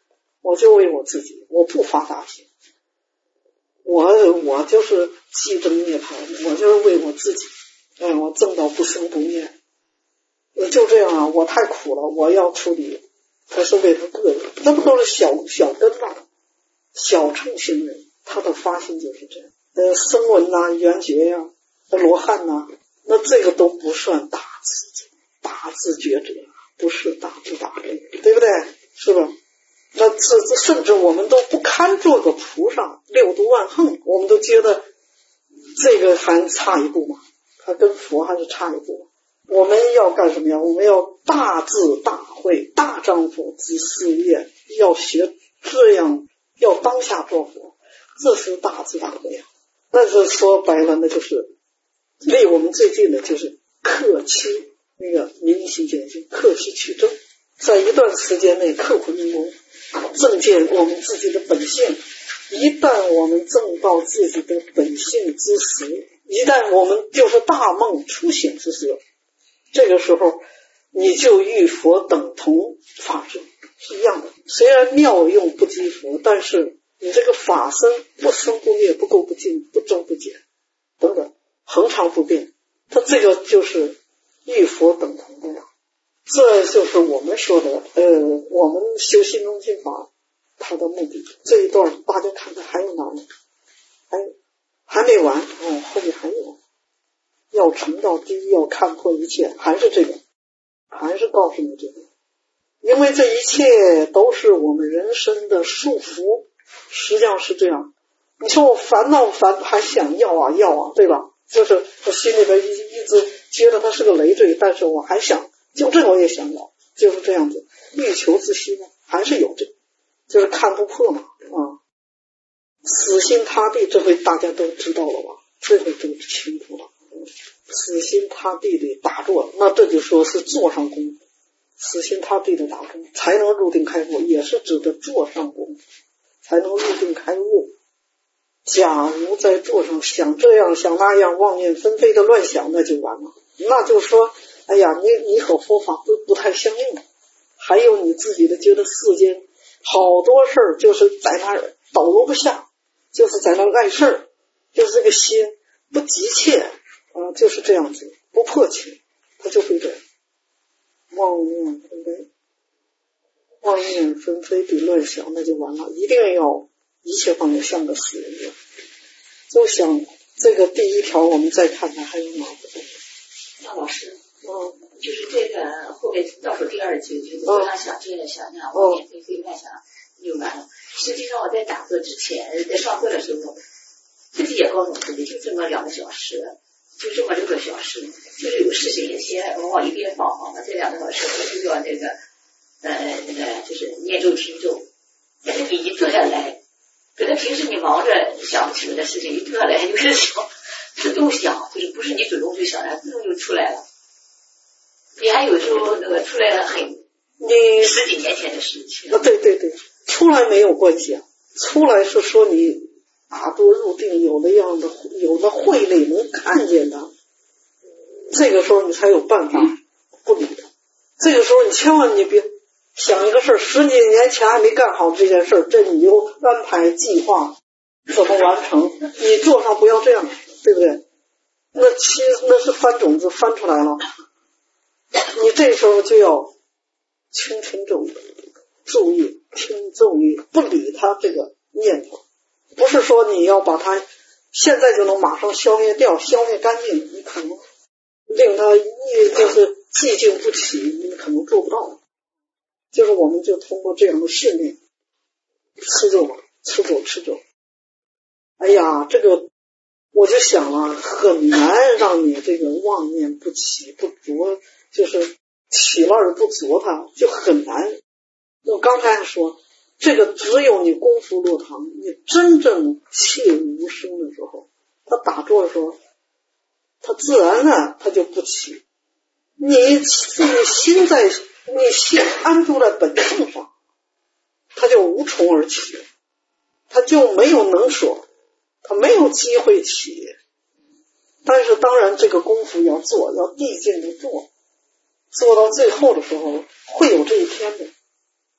A: 我就为我自己，我不发大心，我我就是寂真涅槃，我就是为我自己，哎，我证到不生不灭，就这样啊，我太苦了，我要处理，还是为他个人，那不都是小小根吗？小乘行人，他的发心就是这样。呃，声闻呐、缘觉呀、啊、罗汉呐、啊，那这个都不算大智大智觉者，不是大智大慧，对不对？是吧？那这这甚至我们都不堪做个菩萨，六度万行，我们都觉得这个还差一步嘛，他跟佛还是差一步。我们要干什么呀？我们要大智大慧，大丈夫之事业，要学这样，要当下做佛，这是大智大慧啊。那是说白了，那就是离我们最近的就是克期那个明心见性，克期取证，在一段时间内刻苦用功，证见我们自己的本性。一旦我们证到自己的本性之时，一旦我们就是大梦初醒之时，这个时候你就与佛等同法身是一样的。虽然妙用不及佛，但是你这个法身不生不灭，不垢不净，不增不减等等，恒常不变，它这个就是与佛等同的呀。这就是我们说的呃，我们修心中心法它的目的。这一段大家看看还有哪里？还有还没完哦，后面还有。要成道第一，要看破一切，还是这个，还是告诉你这个，因为这一切都是我们人生的束缚，实际上是这样。你说我烦恼烦还想要啊要啊，对吧？就是我心里边一一直觉得它是个累赘，但是我还想，就这我也想要，就是这样子，欲求之心呢，还是有这个，就是看不破嘛啊。死心塌地，这回大家都知道了吧？这回都清楚了。死心塌地的打坐，那这就说是坐上功夫，死心塌地的打坐才能入定开悟，也是指的坐上功夫才能入定开悟。假如在坐上想这样想那样，妄念纷飞的乱想，那就完了，那就说哎呀，你你和佛法不不太相应。还有你自己的觉得世间好多事儿就是在那儿倒落不下，就是在那儿碍事儿，就是这个心不急切啊，就是这样子，不迫切，他就会这样，妄念纷飞，妄念纷飞比乱想，那就完了。一定要一切方面像个死人一样。就想这个第一条，我们再看看还有哪个？
F: 那老师，
A: 嗯，
F: 就是这个后面倒数第二句，就是这样想，这样想，那样妄念纷飞乱想就完了。实际上我在打坐之前，在上课的时候，自己也告诉自己，就这么两个小时。就这么六个小时，就是有事情也先往往一边放放了，这两个小时我就要那个呃那个就是念咒听咒。但是你一坐下来，可能平时你忙着想不起来的事情，一坐下来就开始想，自动想，就是不是你主动去想，它自动就出来了。你还有时候那个出来了很
A: 你
F: 十几年前的事情。
A: 啊，对对对，出来没有关系啊，出来是说你。打坐入定，有的样的，有的慧类能看见的，这个时候你才有办法不理他。这个时候你千万你别想一个事儿，十几年前还没干好这件事儿，这你又安排计划怎么完成？你做上不要这样，对不对？那其实那是翻种子翻出来了，你这时候就要轻轻咒语，注意听咒语，不理他这个念头。不是说你要把它现在就能马上消灭掉消灭干净，你可能令它一就是寂静不起，你可能做不到。就是我们就通过这样的训练，吃咒吧，吃咒吃咒。哎呀，这个我就想了，很难让你这个妄念不起不着，就是起了而不着，它就很难。我刚才说这个只有你功夫落堂，你真正切无声的时候，他打坐的时候，他自然呢他就不起。你你心在你心安住在本性上，他就无从而起，他就没有能说，他没有机会起。但是当然这个功夫要做，要递进的做，做到最后的时候会有这一天的。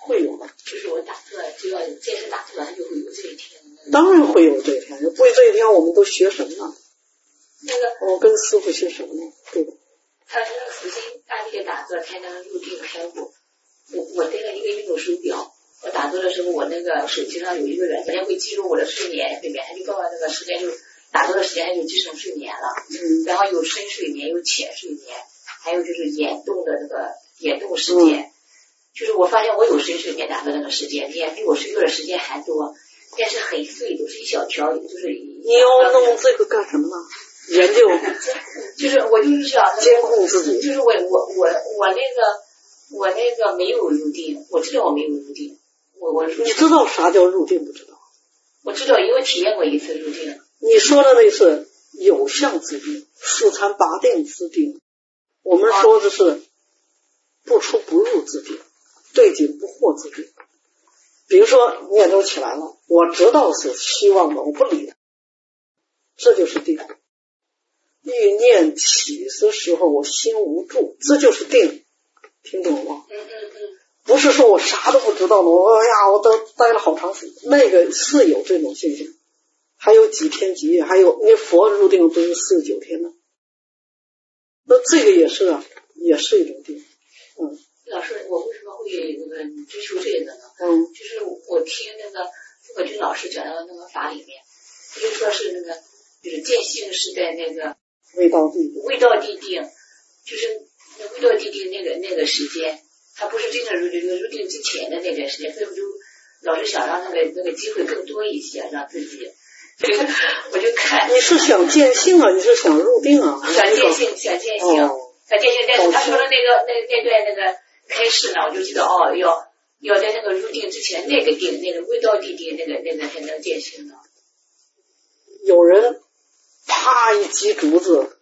A: 会有的。
F: 就是我打坐，只要坚持打坐，它就会有这一天。
A: 当然会有这一天，不会这一天我们都学什么呢？
F: 那个
A: 我跟师傅学什么呢？对吧？
F: 他是那个死心塌地的打坐才能入定开悟。我我带了一个运动手表，我打坐的时候，我那个手机上有一个软件会记录我的睡眠，里面他就告诉那个时间就打坐的时间就记成睡眠了。嗯。然后有深睡眠，有浅睡眠，还有就是眼动的那个眼动时间。嗯。就是我发现我有深睡眠打坐那个时间，也比我睡觉的时间还多，但是很碎，都是一小条，就是
A: 你要弄这个干什么呢？研究，
F: 就是我就是想
A: 监控自己，
F: 就是我我我我那个我那个没有入定，我知道我没有入定，我我
A: 你知道啥叫入定不知道？
F: 我知道，因为体验过一次入定。
A: 你说的那是有相之定，四禅八定之定，我们说的是不出不入之定，对境不惑之定。比如说念头起来了，我知道是希望的，我不理它，这就是定。欲念起的时候我心无住，这就是定，听懂了吗？
F: 嗯嗯嗯。
A: 不是说我啥都不知道了，我哎呀我都待了好长时间，那个是有这种现象，还有几天几夜，还有那佛入定不是四十九天呢，那这个也是啊，也是一种定。嗯。
F: 老师，我为什么会那个追求这个呢？
A: 嗯。
F: 就是我听那个付可军老师讲的那个法里面，他就说是那个就是见性是在那个
A: 未到地定，
F: 未到地定，就是未到地定那个那个时间，他不是真正入定，入定之前的那段时间，所以我就老是想让那个那个机会更多一些，让自己，我就看
A: 你是想见性啊，你是想入定啊？
F: 想见性，想见性，
A: 哦、
F: 想见性。但是他说的那个那那段那个开示呢，我就知道哦，要要在那个入定之前那个定，那个未到地定，那个那个才能见性呢。
A: 有人啪一击竹子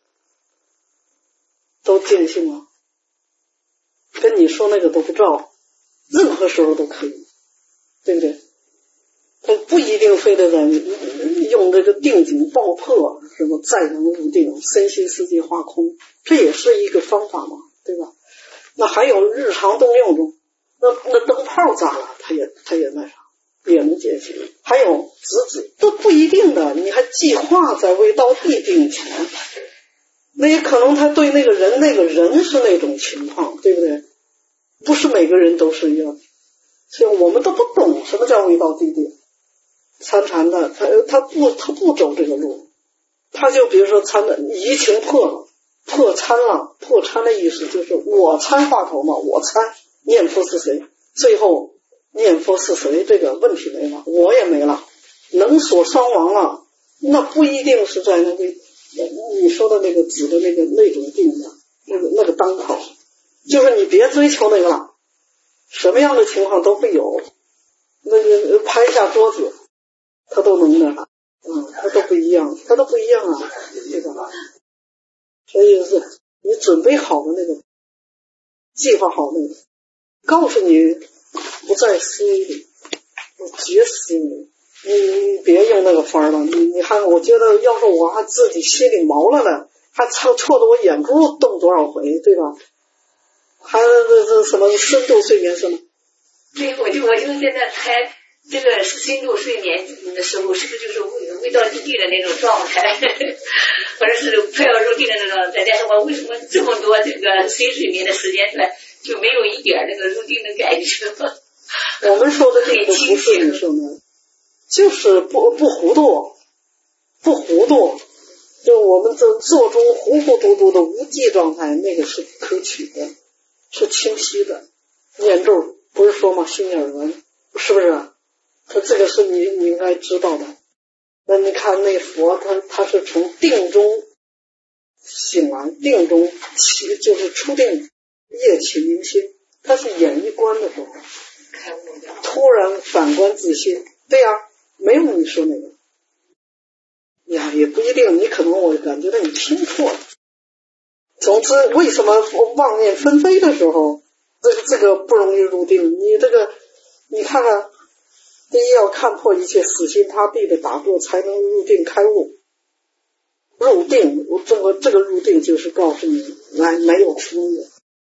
A: 都见性了，跟你说那个都不照，任何时候都可以，对不对？他不一定非得在用这个定境爆破什么再能入定，身心世界化空，这也是一个方法嘛，对吧？那还有日常动用中，那那灯泡炸了，他也他也那啥，也能见性。还有直指都不一定的，你还计划在未到地定前，那也可能他对那个人那个人是那种情况，对不对？不是每个人都是一样，所以我们都不懂什么叫未到地定。参禅的他他不他不走这个路，他就比如说参的移情破了，破参了，破参的意思就是我参话头嘛，我参念佛是谁，最后念佛是谁这个问题没了，我也没了，能所双亡了，那不一定是在那个你说的那个指的那个那种定的那个那个当口，就是你别追求那个了，什么样的情况都会有，那个拍下桌子他都能那啥，嗯，他都不一样，他都不一样啊，对吧？所以是你准备好的那个，计划好那个，告诉你不在思维里，绝思维，你你别用那个法儿了，你你看，我觉得要是我还自己心里毛了呢，还错错的我眼珠动多少回，对吧？还这这什么深度睡眠是吗？
F: 对，我就我就现在猜。这个深度睡眠的时候，是不是就是未未到地定的那种状态，或者是快要入定的那种状态？但是我为什么这么多这个深睡眠的时间段就没有一点那个入定的感觉？
A: 我们说的这个不是你说的，就是不不糊涂，不糊涂，就我们这做中糊糊涂涂的无记状态，那个是可取的，是清晰的。念咒不是说吗？心耳闻，是不是？他这个是你你应该知道的。那你看那佛他他是从定中醒来，定中起就是出定夜起明心，他是演一观的时候突然反观自心，对呀、啊，没有你说那个呀，也不一定，你可能我感觉到你听错了。总之为什么妄念纷飞的时候这个这个不容易入定，你这个你看看，第一要看破一切死心塌地的打坐才能入定开悟。入定，我这个这个入定就是告诉你来没有出入，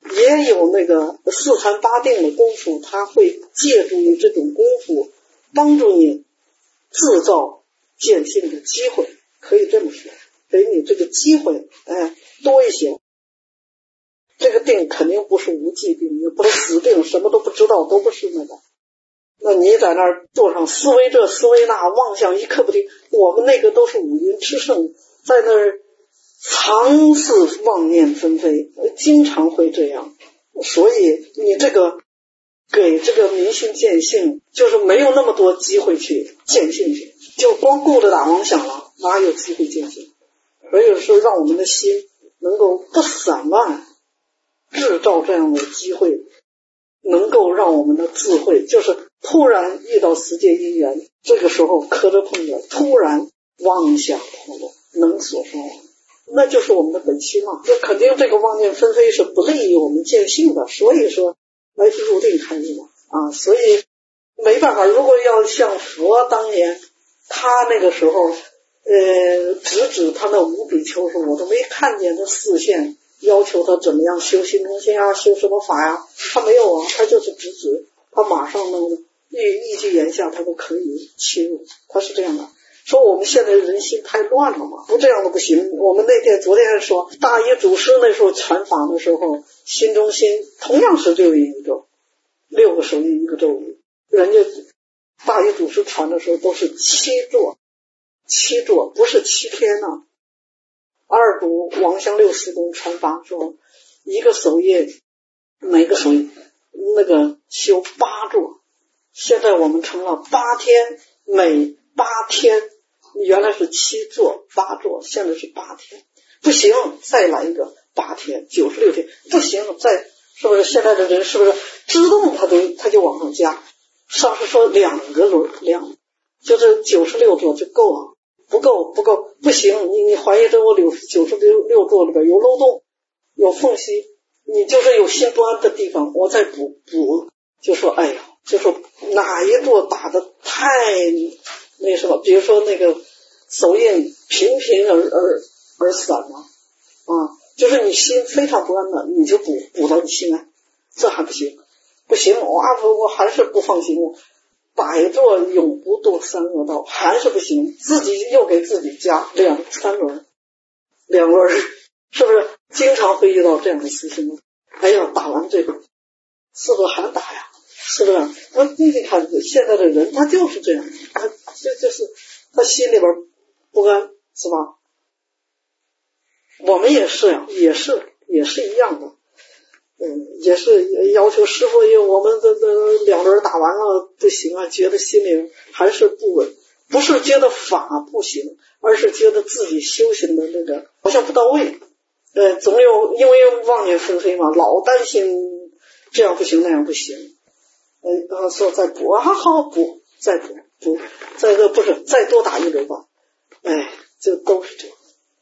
A: 也有那个四禅八定的功夫，他会借助于这种功夫帮助你制造见性的机会，可以这么说，给你这个机会哎多一些。这个定肯定不是无记定，也不是死定，什么都不知道，都不是那个。那你在那儿坐上思维这思维那，妄想一刻不停，我们那个都是五蕴炽盛，在那儿常是妄念纷飞，经常会这样。所以你这个给这个明心见性，就是没有那么多机会去见性去，就光顾着打妄想了，哪有机会见性？所以说让我们的心能够不散乱，制造这样的机会，能够让我们的智慧，就是突然遇到世界因缘，这个时候磕着碰着，突然妄想脱落，能所说，那就是我们的本心嘛。这肯定这个妄念纷飞是不利于我们见性的，所以说来入定开悟嘛啊，所以没办法。如果要像佛当年，他那个时候呃直指他那五比丘时，我都没看见他视线要求他怎么样修心中心啊，修什么法呀、啊？他没有啊，他就是直指，他马上那个一一句言下，他都可以切入，他是这样的。说我们现在人心太乱了嘛，不这样的不行。我们那天昨天还说，大一祖师那时候传法的时候，心中心同样是六一宇宙，六个手印一个咒语，人家大一祖师传的时候都是七座，七座不是七天呐、啊。二祖王香六师公传法说，一个手印，每个手印那个修八座，现在我们成了八天，每八天，原来是七座八座，现在是八天，不行，再来一个八天，九十六天，不行，再是不是现在的人是不是自动他都他就往上加？上次说两个轮两，就是九十六座就够了。不够不够不行，你你怀疑这我九九十六六座里边有漏洞有缝隙，你就是有心不安的地方，我再补补，就说哎呀，就说哪一座打的太那什么，比如说那个手印频频而而而散了啊，就是你心非常不安的，你就补补到你心安，这还不行，不行，我我我还是不放心我。百座永不堕三恶道，还是不行，自己又给自己加两三轮两轮，是不是经常会遇到这样的事情？哎呀，打完这个是不是还打呀？是不是？那你看现在的人他就是这样，他就就是他心里边不安，是吧？我们也是呀，也是也是一样的。嗯，也是要求师父，因为我们的的两轮打完了不行啊，觉得心里还是不稳，不是觉得法不行，而是觉得自己修行的那个好像不到位。呃，总有因为妄念纷飞嘛，老担心这样不行那样不行。呃，然后说再补啊，好补，再补补，再个不是再多打一轮吧。哎，这都是这样。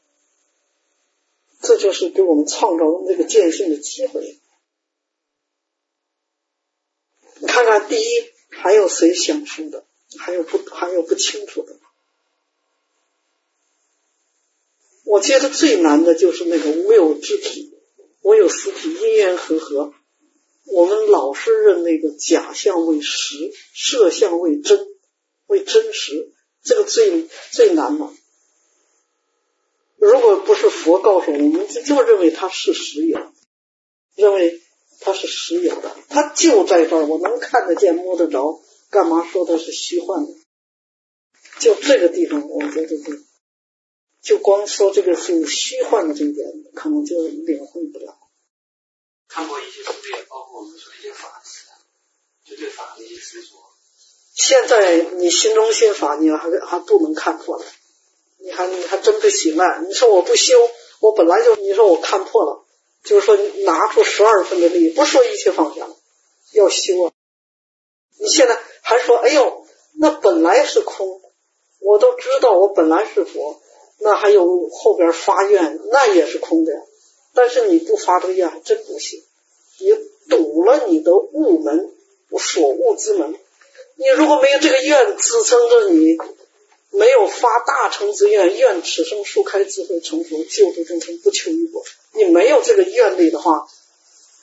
A: 这就是给我们创造那个见性的机会。你看看，第一，还有谁想出的？还有不还有不清楚的？我觉得最难的就是那个无有之体，无有实体，因缘和合。我们老是认那个假象为实，摄像为真，为真实，这个最最难了。如果不是佛告诉我们，就就认为它是实有，认为它是实有的，它就在这儿，我能看得见摸得着，干嘛说它是虚幻的？就这个地方我觉得就就光说这个是虚幻的这一点可能就领会不了。
D: 看过一些书也包括我们说一些法师就对法的一些执着，
A: 现在你心中心法你还还不能看破了，你还你还真不行啊！你说我不修，我本来就你说我看破了，就是说拿出十二分的力，不说一切放下了，要修啊！你现在还说哎呦，那本来是空，我都知道我本来是佛，那还有后边发愿，那也是空的呀。但是你不发这个愿还真不行，你堵了你的悟门，所悟之门。你如果没有这个愿支撑着你，没有发大成之愿，愿此生速开智慧成佛，救度众生不求于果，你没有这个愿力的话，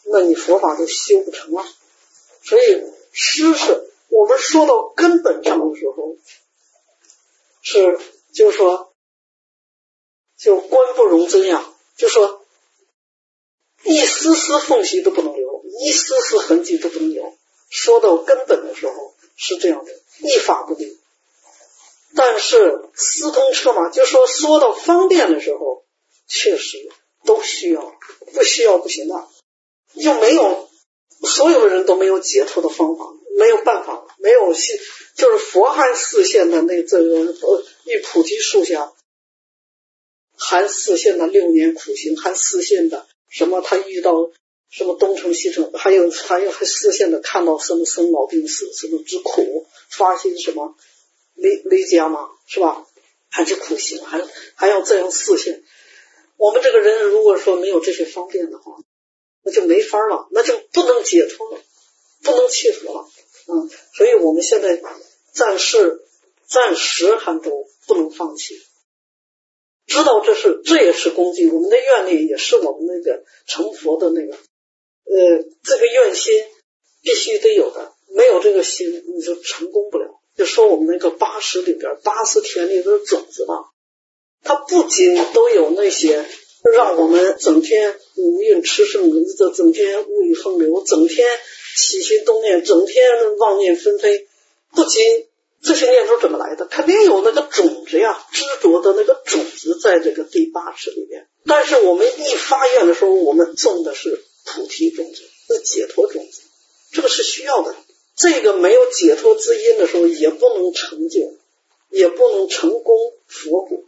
A: 那你佛法就修不成了。所以施是我们说到根本上的时候，是就是说就官不容增养，就说一丝丝缝隙都不能留，一丝丝痕迹都不能留。说到根本的时候是这样的，一法不离。但是私通车马，就说说到方便的时候，确实都需要，不需要不行的。就没有所有的人都没有解脱的方法，没有办法，没有就是佛含四现的那这个呃一菩提树下含四现的六年苦行，含四现的什么他遇到什么东城西城，还有还有还四现的看到什么生老病死什么之苦，发心什么离离家嘛，是吧？还是苦行，还还要这样四现。我们这个人如果说没有这些方便的话，那就没法了，那就不能解脱了，不能切脱了。嗯，所以我们现在暂时暂时还都不能放弃，知道这是这也是功绩，我们的愿力也是我们那个成佛的那个呃这个愿心必须得有的，没有这个心你就成功不了。就说我们那个八识里边，八识田里的种子吧，它不仅都有那些让我们整天五蕴炽盛，整天物欲风流，整天起心动念，整天妄念纷飞，不仅这些念头怎么来的，肯定有那个种子呀，执着的那个种子在这个第八识里边。但是我们一发愿的时候，我们种的是菩提种子，是解脱种子，这个是需要的。这个没有解脱之因的时候，也不能成就，也不能成功佛果。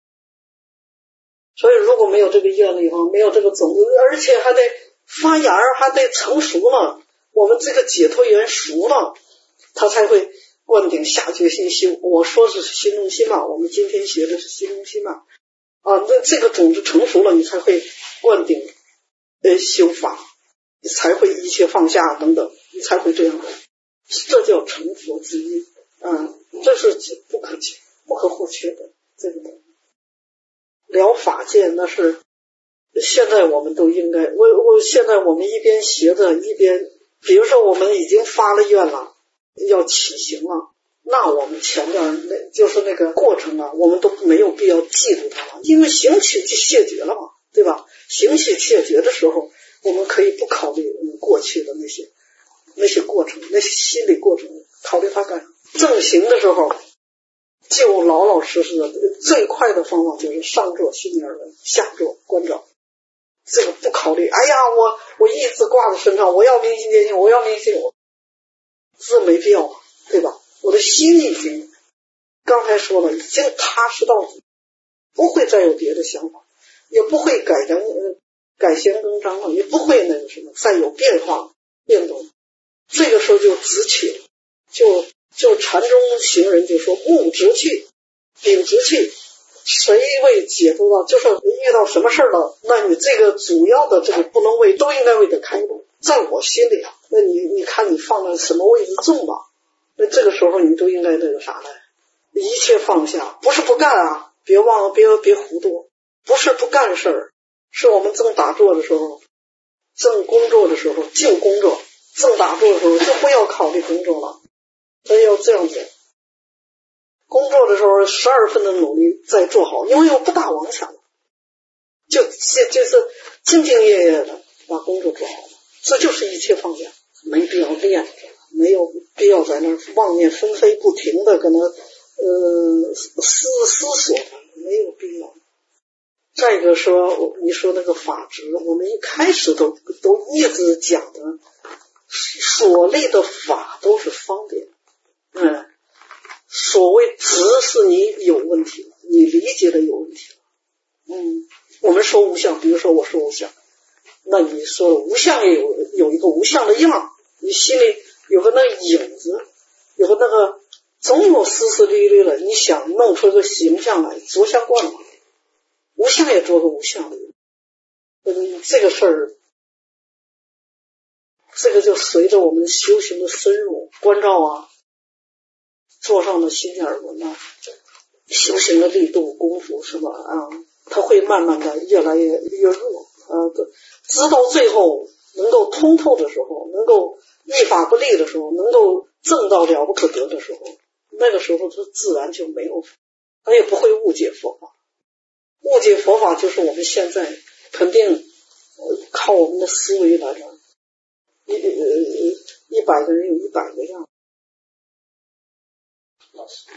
A: 所以如果没有这个愿力啊，没有这个种子，而且还得发芽，还得成熟了，我们这个解脱缘熟了，他才会灌顶下决心修。我说是心中心嘛，我们今天学的是心中心嘛啊，那这个种子成熟了，你才会灌顶呃修法，你才会一切放下等等，你才会这样的。这叫成佛之因啊，这是不可缺不可或缺的。这个了法界那是现在我们都应该，我我现在我们一边学着一边，比如说我们已经发了愿了，要起行了，那我们前面那就是那个过程啊，我们都没有必要记住它了，因为行起就谢绝了嘛，对吧？行起谢绝的时候，我们可以不考虑我们过去的那些那些过程，那些心理过程，考虑它干啥？正行的时候就老老实实的，最快的方法就是上座心念人，下座观照。这个不考虑，哎呀，我我一直挂在身上，我要明心见性，我要明心，我这没必要，对吧？我的心已经刚才说了，已经踏实到底，不会再有别的想法，也不会改良呃改弦更张了，也不会那个什么再有变化变动。这个时候就直取，就就禅宗行人就说目直去，秉直去，谁为解脱到，就是遇到什么事了，那你这个主要的这个不能为都应该为的开路，在我心里啊，那你你看你放在什么位置重吧，那这个时候你都应该那个啥呢？一切放下，不是不干啊，别忘了别别糊涂，不是不干事儿，是我们正打坐的时候，正工作的时候就工作，正打坐的时候就不要考虑工作了，所以要这样子。工作的时候十二分的努力再做好，因为我不打妄想了，就就是兢兢业业的把工作做好了，这就是一切放下，没必要练，没有必要在那妄念纷飞不停的跟他呃思思索，没有必要。再一个说，你说那个法执，我们一开始都都一直讲的所谓的法都是方便，嗯。所谓执是你有问题了，你理解的有问题了。嗯，我们说无相，比如说我说无相，那你说了无相也有有一个无相的样，你心里有个那个影子，有个那个总有丝丝缕缕的，你想弄出一个形象来，着相惯嘛，无相也做个无相的。嗯，这个事儿，这个就随着我们修行的深入关照啊。做上的心眼纹啊，修行的力度功夫是吧啊，它会慢慢的越来越越弱啊，直到最后能够通透的时候，能够一法不立的时候，能够证到了不可得的时候，那个时候他自然就没有，他也不会误解佛法。误解佛法就是我们现在肯定靠我们的思维来的，一呃一百个人有一百个样。
G: 老师，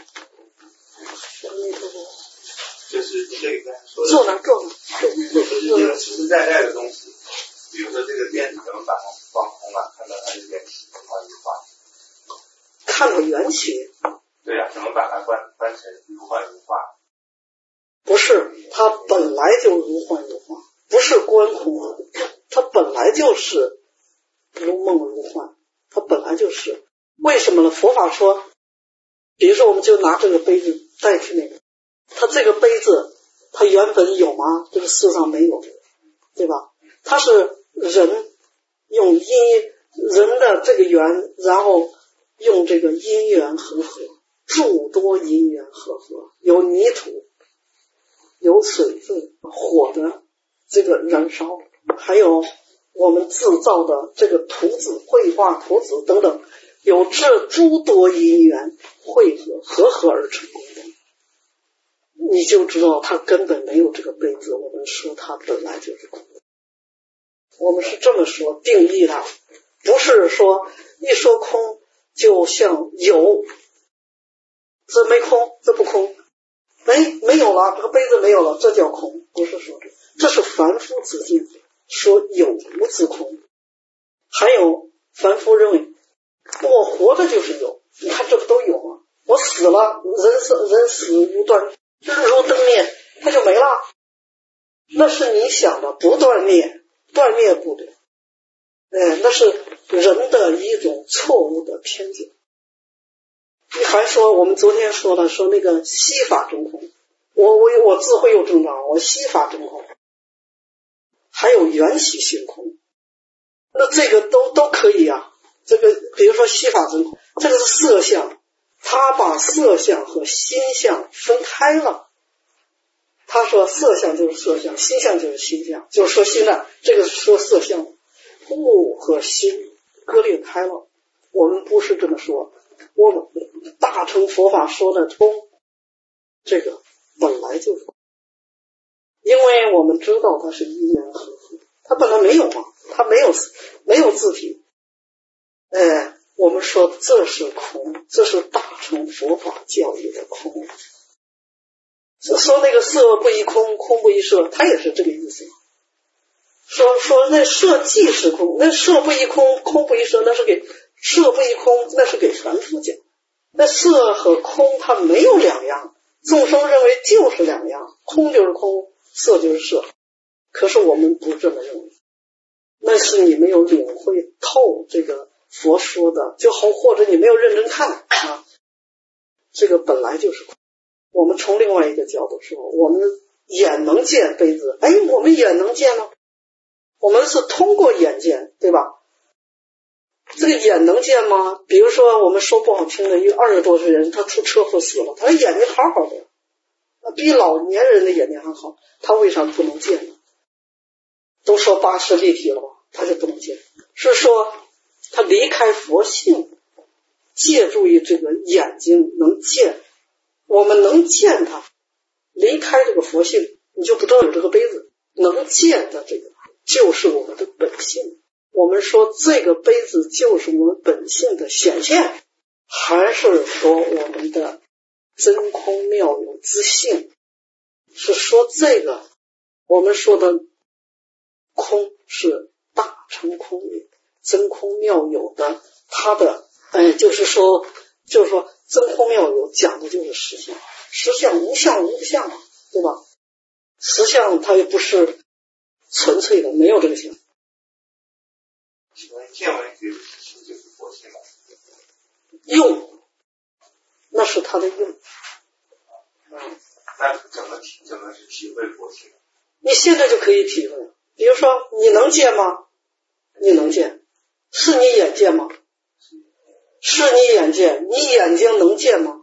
G: 就是这个
A: 坐那坐那，
G: 就是这个实实在在的东西，比如说这个电子怎么把它放空了，看到它的缘起如幻如化。
A: 看到缘起。
G: 对呀、啊，怎么把它观观成如幻如化？
A: 不是，它本来就如幻如化，不是观空啊，它本来就是如梦如幻，它本来就是。为什么呢？佛法说，比如说我们就拿这个杯子代替那个，它这个杯子它原本有吗？这个世上没有，对吧？它是人用因人的这个缘，然后用这个因缘和合，诸多因缘和合，有泥土，有水分，火的这个燃烧，还有我们制造的这个图纸、绘画图纸等等，有这诸多因缘汇合合合而成功的，你就知道它根本没有这个杯子。我们说它本来就是空，我们是这么说定义它，不是说一说空就像有，这没空，这不空，哎，没有了，这个杯子没有了，这叫空，不是说这，这是凡夫之见，说有无之空。还有凡夫认为我活着就是有，你看这不都有吗？我死了，人死人死如断，日如灯灭，它就没了。那是你想的不断灭，断灭不了。哎，那是人的一种错误的偏见。你还说我们昨天说了，说那个悉法真空，我我我智慧又增长，我悉法真空，还有缘起性空，那这个都都可以啊。这个比如说悉法真空，这个是色相，他把色相和心相分开了。他说色相就是色相，心相就是心相，就是说心呢，这个是说色相，物和心割裂开了。我们不是这么说，我们大乘佛法说的空，这个本来就是，因为我们知道它是因缘和合，它本来没有嘛，它没有没有自体。哎，我们说这是空，这是大乘佛法教育的空。说那个色不异空，空不异色，它也是这个意思。说说那色即是空，那色不异空，空不异色，那是给色不异空，那是给凡夫讲。那色和空它没有两样，众生认为就是两样，空就是空，色就是色。可是我们不这么认为，那是你没有领会透这个佛说的，就好，或者你没有认真看啊。这个本来就是空。我们从另外一个角度说，我们眼能见杯子，哎，我们眼能见吗？我们是通过眼见，对吧？这个眼能见吗？比如说我们说不好听的，一个二十多岁人他出车祸死了，他的眼睛好好的，比老年人的眼睛还好，他为啥不能见呢？都说八识立体了吧，他就不能见，是说他离开佛性，借助于这个眼睛能见。我们能见它，离开这个佛性，你就不知道有这个杯子。能见的这个就是我们的本性。我们说这个杯子就是我们本性的显现，还是说我们的真空妙有之性？是说这个我们说的空是大乘空也，真空妙有的它的哎，就是说就是说真空妙有讲的就是实相，实相无相无不相，对吧？实相它也不是纯粹的，没有这个相。
G: 请问见闻觉的实性就是佛性吗？
A: 用，那是它的用。
G: 嗯，那怎么体怎么去体会佛性？
A: 你现在就可以体会。比如说，你能见吗？你能见，是你眼见吗？是你眼见，你眼睛能见吗？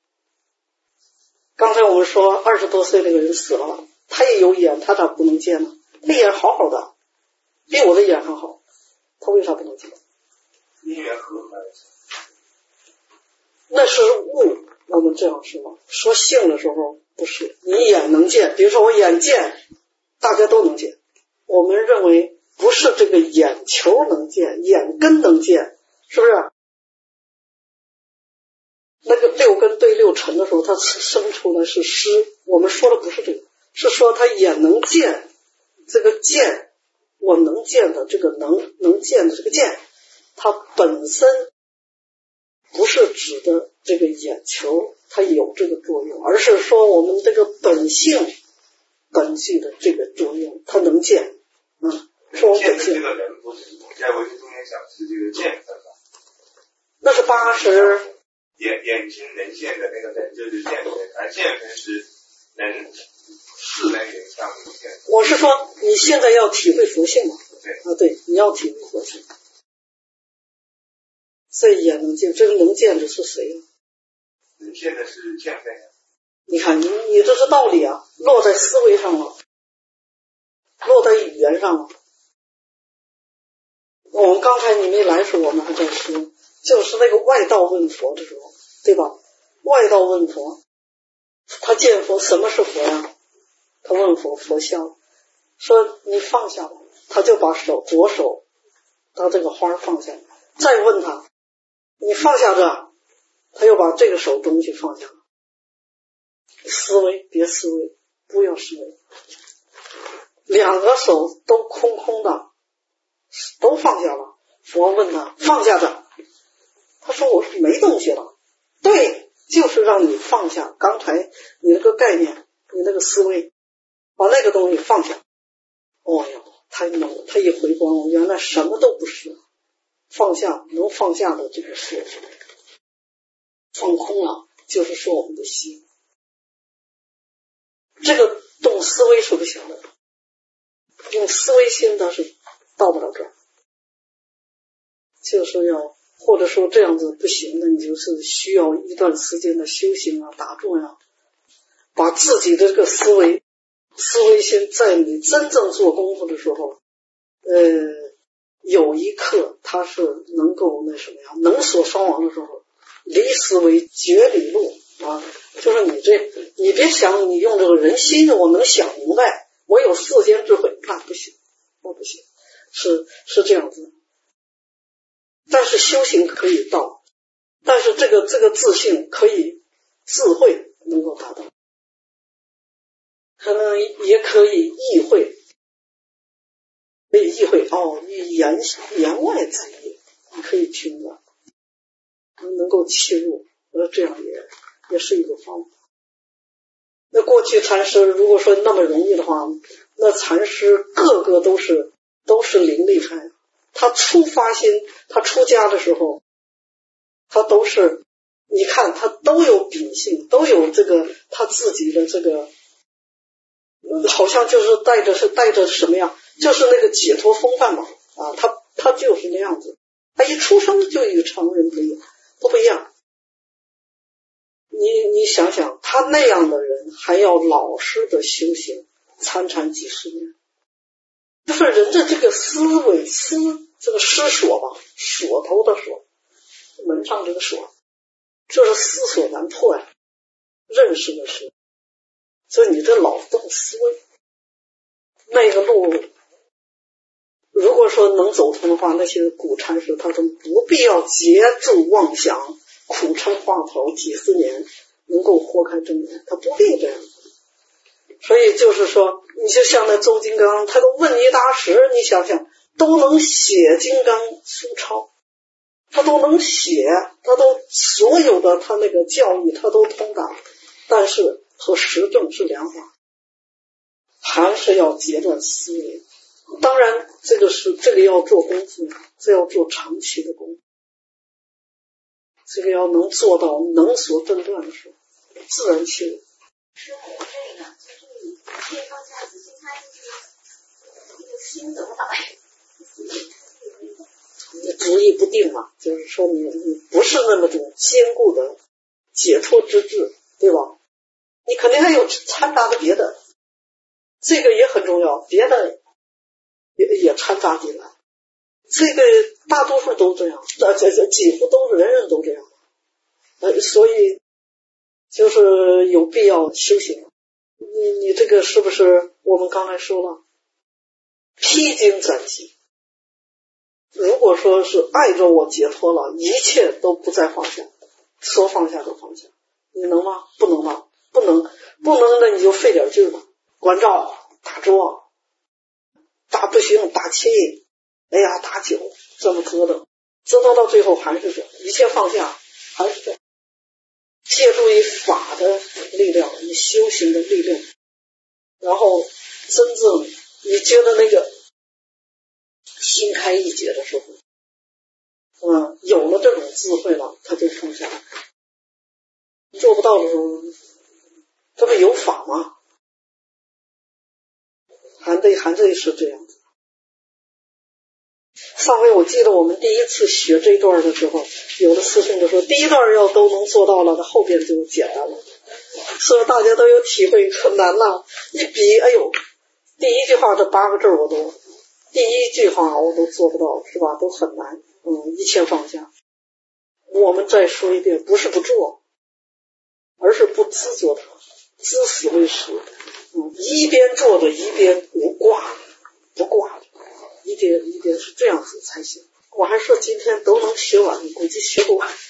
A: 刚才我们说二十多岁那个人死了，他也有眼，他咋不能见呢？他眼好好的，比我的眼还好。 他为啥不能见？
G: 因缘和合。
A: 那是物，我们这样说。说性的时候不是，你眼能见，比如说我眼见，大家都能见。我们认为不是这个眼球能见，眼根能见，是不是？那个六根对六尘的时候，它生出来是湿。我们说的不是这个，是说他眼能见，这个见，我能见的这个能能见的这个见，它本身不是指的这个眼球它有这个作用，而是说我们这个本性本具的这个作用，它能见，嗯，是我们本性。
G: 这个人不是在唯识中间讲是这个见分吧？
A: 那是八十。
G: 眼眼睛能见的那个人就是见分，而见分是能是能眼相能见。
A: 我是说你现在要体会佛性嘛？
G: 对
A: 啊，对，你要体会佛性。所以眼能见，这个能见的是谁？
G: 能见的是见分。
A: 你看，你你这是道理啊，落在思维上了，落在语言上了。我们刚才你没来时，我们还在说，就是那个外道问佛的时候，对吧？外道问佛，他见佛，什么是佛呀？他问佛，佛笑，说你放下吧，他就把手左手他这个花放下，再问他，你放下这，他又把这个手东西放下。思维，别思维，不要思维，两个手都空空的，都放下了。佛问他放下着，他说我是没东西了。对，就是让你放下刚才你那个概念，你那个思维，把那个东西放下。哦哟，太猛了！他一回光，原来什么都不是，放下能放下的这个是放空了，就是说我们的心。这个动思维是不行的，用思维心倒是到不了这儿，就是要或者说这样子不行的，你就是需要一段时间的修行啊、打坐呀、啊，把自己的这个思维思维心在你真正做功夫的时候，呃，有一刻它是能够那什么呀，能所双亡的时候，离思维绝理路啊。就是你这，你别想你用这个人心，我能想明白，我有世间智慧，那不行，那不行，是是这样子。但是修行可以到，但是这个这个自信可以智慧能够达到，可能也可以意会，可以意会哦，言言外之意，你可以听的，能够切入，呃，这样也。也是一个方法。那过去禅师如果说那么容易的话，那禅师个个都是都是灵厉害。他初发心，他出家的时候，他都是，你看他都有秉性，都有这个他自己的这个，好像就是带着是带着什么样，就是那个解脱风范嘛啊，他他就是那样子。他一出生就与常人不一样，都不一样。你你想想，他那样的人还要老实的修行，参禅几十年，就是人的这个思维思这个思索吧，锁头的锁，门上这个锁，就是思索难破呀，认识的是，所以你这老动思维，那个路，如果说能走通的话，那些古禅师他都不必要桀住妄想。苦撑话头几十年能够豁开正念，他不必这样。所以就是说，你就像那周金刚，他都问一大十，你想想都能写金刚书抄，他都能写，他都所有的他那个教育他都通达，但是和实证是两码，还是要截断思维。当然这个是这个要做功夫，这要做长期的功夫，这个要能做到能所证断的时候，自然切入。
E: 师傅，我这个就是你先放下自信，它就是这个心怎么打？
A: 你主意不定嘛，就是说你你不是那么种坚固的解脱之志，对吧？你肯定还有掺杂的别的，这个也很重要，别的也也掺杂进来。 这个大多数都这样，呃，这这几乎都是人人都这样，呃，所以就是有必要修行。你你这个是不是我们刚才说了，披荆斩棘？如果说是爱着我解脱了，一切都不再放下，说放下就放下，你能吗？不能吗？不能，不能的你就费点劲吧，关照、打坐、打不行、打气，哎呀，打酒，这么折腾，折腾到最后还是这样，一切放下，还是这样。借助于法的力量，你修行的力量，然后真正你觉得那个心开意解的时候，嗯，有了这种智慧了，他就放下。做不到的时候，这不有法吗？还得还得是这样子。上回我记得我们第一次学这一段的时候，有的师兄就说第一段要都能做到了，那后边就简单了。所以大家都有体会，很难呐。一比，哎呦，第一句话这八个字我都，第一句话我都做不到，是吧？都很难。嗯，一切放下。我们再说一遍，不是不做，而是不执着它，知死为实。嗯，一边做着一边不挂，不挂着。一边一边是这样子才行。我还说今天都能学完，估计学不完。
G: 这个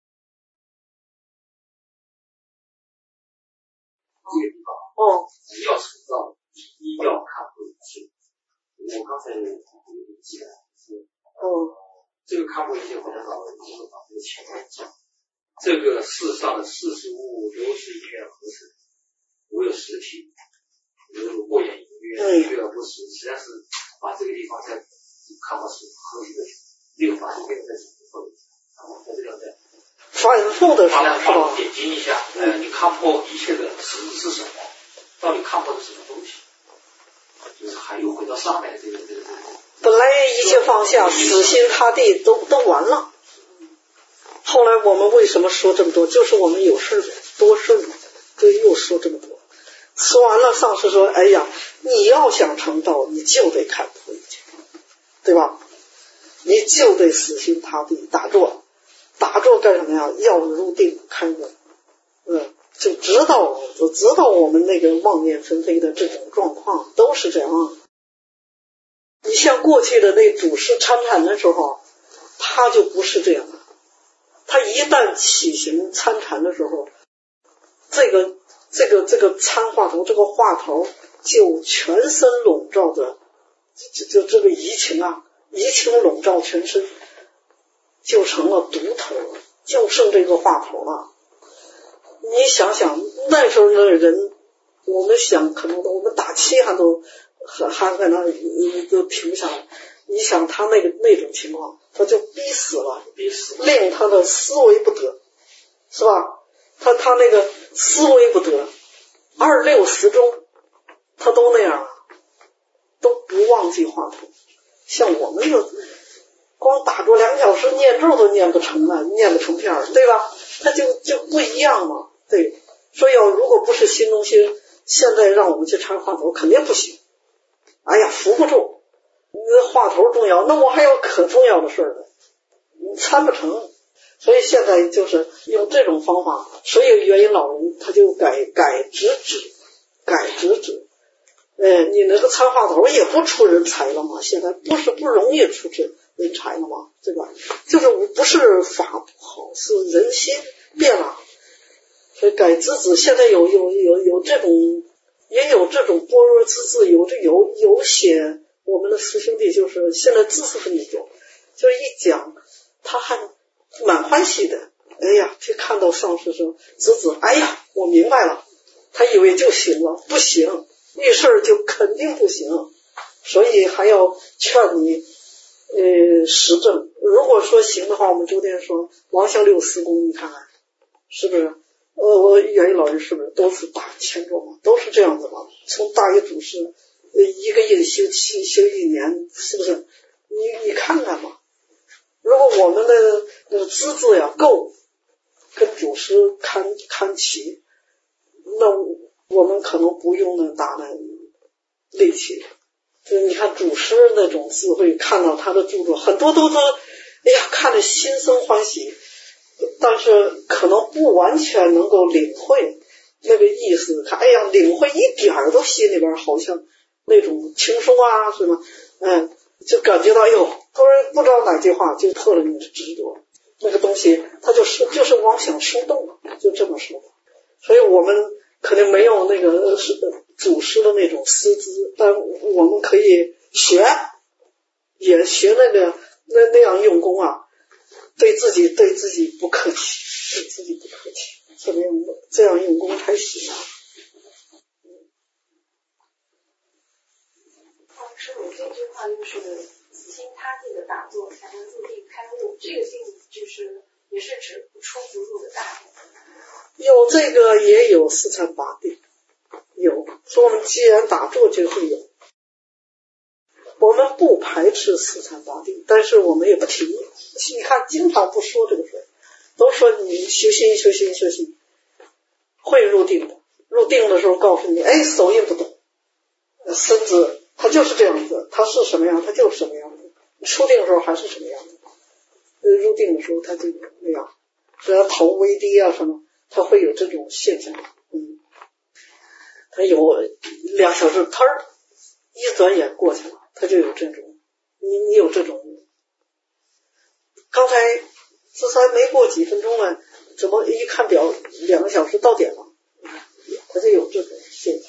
G: 地方
A: 哦，
G: 只要塑造，一要看破一切。我刚才记得是，
A: 哦，
G: 这个看破一切，我们老师会把这个前面讲，这个世上的事事物物都是因缘合成，无有实体，如过眼云烟，虚而不实，实际上是把这个地方再看到是合理的六法里面再重复一下，然后在这个再
A: 反复的
G: 把
A: 是吧？
G: 点睛一下，呃，你看破一切的实质是什么？到底看破的是什么东西？就是还有回到上面这个这个这个。
A: 本来一切放下，死心塌地都都完了。后来我们为什么说这么多？就是我们有事多事嘛，所以又说这么多。说完了，上师说：“哎呀，你要想成道，你就得看破一切，对吧？你就得死心塌地打坐，打坐干什么呀？要入定开悟，嗯，就知道就知道我们那个妄念纷飞的这种状况都是这样。你像过去的那祖师参禅的时候，他就不是这样的。他一旦起行参禅的时候，这个。”这个这个参话头，这个话头就全身笼罩着，就就这个怡情啊，怡情笼罩全身，就成了独头，就剩这个话头了。你想想那时候的人，我们想可能我们打气还都还还在那都停不下来。你想他那个那种情况，他就逼死了，
G: 逼死，
A: 令他的思维不得，是吧？他他那个思维不得，二六十中他都那样，都不忘记话头。像我们就光打坐两小时念咒都念不成了，念不成片儿，对吧？他就就不一样嘛。对，所以要如果不是心中心，现在让我们去参话头肯定不行。哎呀，扶不住，那话头重要，那我还有可重要的事呢，你参不成。所以现在就是用这种方法，所以元音老人他就改改直指，改直指。呃，你那个参话头也不出人才了嘛，现在不是不容易出人才了嘛，对吧？就是不是法不好，是人心变了。所以改直指现在有有有有这种，也有这种般若之治，有这有有写我们的师兄弟，就是现在知识分子做，就是一讲他还蛮欢喜的。哎呀，去看到上师说直指，哎呀，我明白了，他以为就行了，不行，遇事儿就肯定不行，所以还要劝你呃实证。如果说行的话，我们昨天说王相六四公，你看看是不是？呃，我元一老人是不是都是大千咒嘛？都是这样子嘛？从大一祖师呃一个印修七修一年，是不是？你你看看嘛。如果我们的呃资质呀够，跟祖师看看齐，那我们可能不用那大的力气， 就是你看祖师那种智慧，看到他的著作很多都都哎呀看着心生欢喜，但是可能不完全能够领会那个意思，看哎呀领会一点儿都心里边好像那种轻松啊什么，嗯，就感觉到哎呦突然不知道哪句话就破了你的执着，那个东西它就是就是妄想生动，就这么说。所以我们可能没有那个祖师的那种师资，但我们可以学，也学那个那那样用功啊，对自己对自己不客气，对自己不客气，这样这样用功才行。
E: 师父这句话就是死心塌地的打坐才能入定开悟，这个定就是也是指不出不入的大定。
A: 有这个也有四禅八定，有，所以我们既然打坐就会有。我们不排斥四禅八定，但是我们也不提。你看经常不说这个事，都说你修心修心修心会入定的，入定的时候告诉你哎手印不动，身子它就是这样子，它是什么样它就是什么样子，出定的时候还是什么样子，入定的时候它就那样，只要头微低啊什么它会有这种现象。嗯，它有两小时它一转眼过去了，它就有这种，你你有这种，刚才这才没过几分钟了，怎么一看表两个小时到点了，它就有这种现象。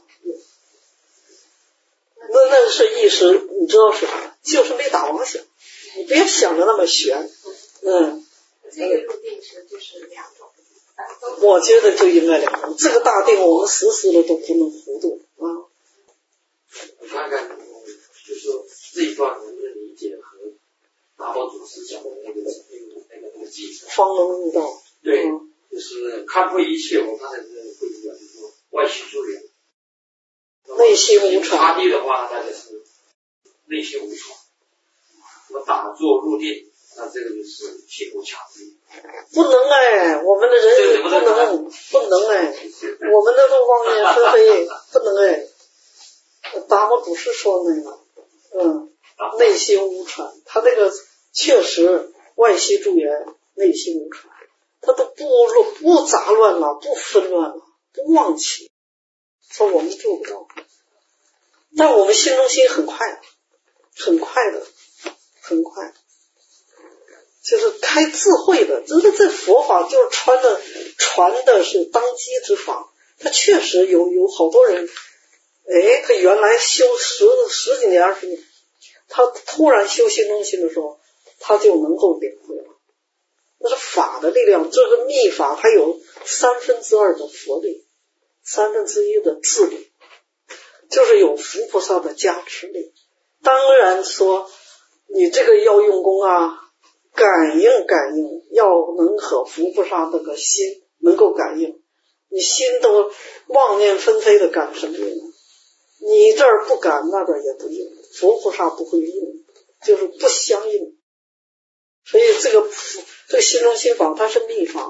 A: 那那是意识，你知道是啥？就是没打妄想，你别想着那么玄。嗯，
E: 这个入定是就是两种。
A: 我觉得就应该两种，这个大定我们时时的都不能糊涂啊。
G: 我看看，就是这一段能不能理解和达到祖师讲的那个那个那个那个继承？
A: 方能入道。
G: 对，嗯、就是看破一切。我刚才是会讲，就是外系助缘，
A: 内心无常。
G: 他地的话，那就是内心无常。我打坐入定，那这个就是心无强力。
A: 不能哎，我们的人不能不能哎，我们那种妄念纷飞，不能哎。达摩祖师说那个，嗯，内心无传，他那个确实外系助缘，内心无传，他都不不杂乱了，不纷乱了，不忘起，说我们做不到，但我们心中心很快，很快的，很快。就是开智慧的，这这佛法就是传的传的是当机之法，他确实有有好多人，哎，他原来修十十几年二十年，他突然修心中心的时候，他就能够领会了，那是法的力量，这个密法它有三分之二的佛力，三分之一的智力，就是有佛菩萨的加持力。当然说你这个要用功啊，感应感应，要能和佛菩萨那个心能够感应，你心都妄念纷飞的感什么用？你这儿不感，那边也不应，佛菩萨不会应，就是不相应。所以这个这个心中心法它是密法，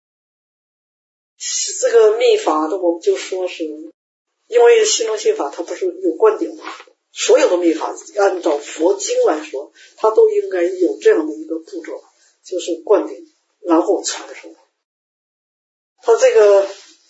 A: 这个密法的我们就说是，因为心中心法它不是有灌顶吗？所有的密法按照佛经来说，它都应该有这样的一个步骤，就是灌顶，然后传授。它这个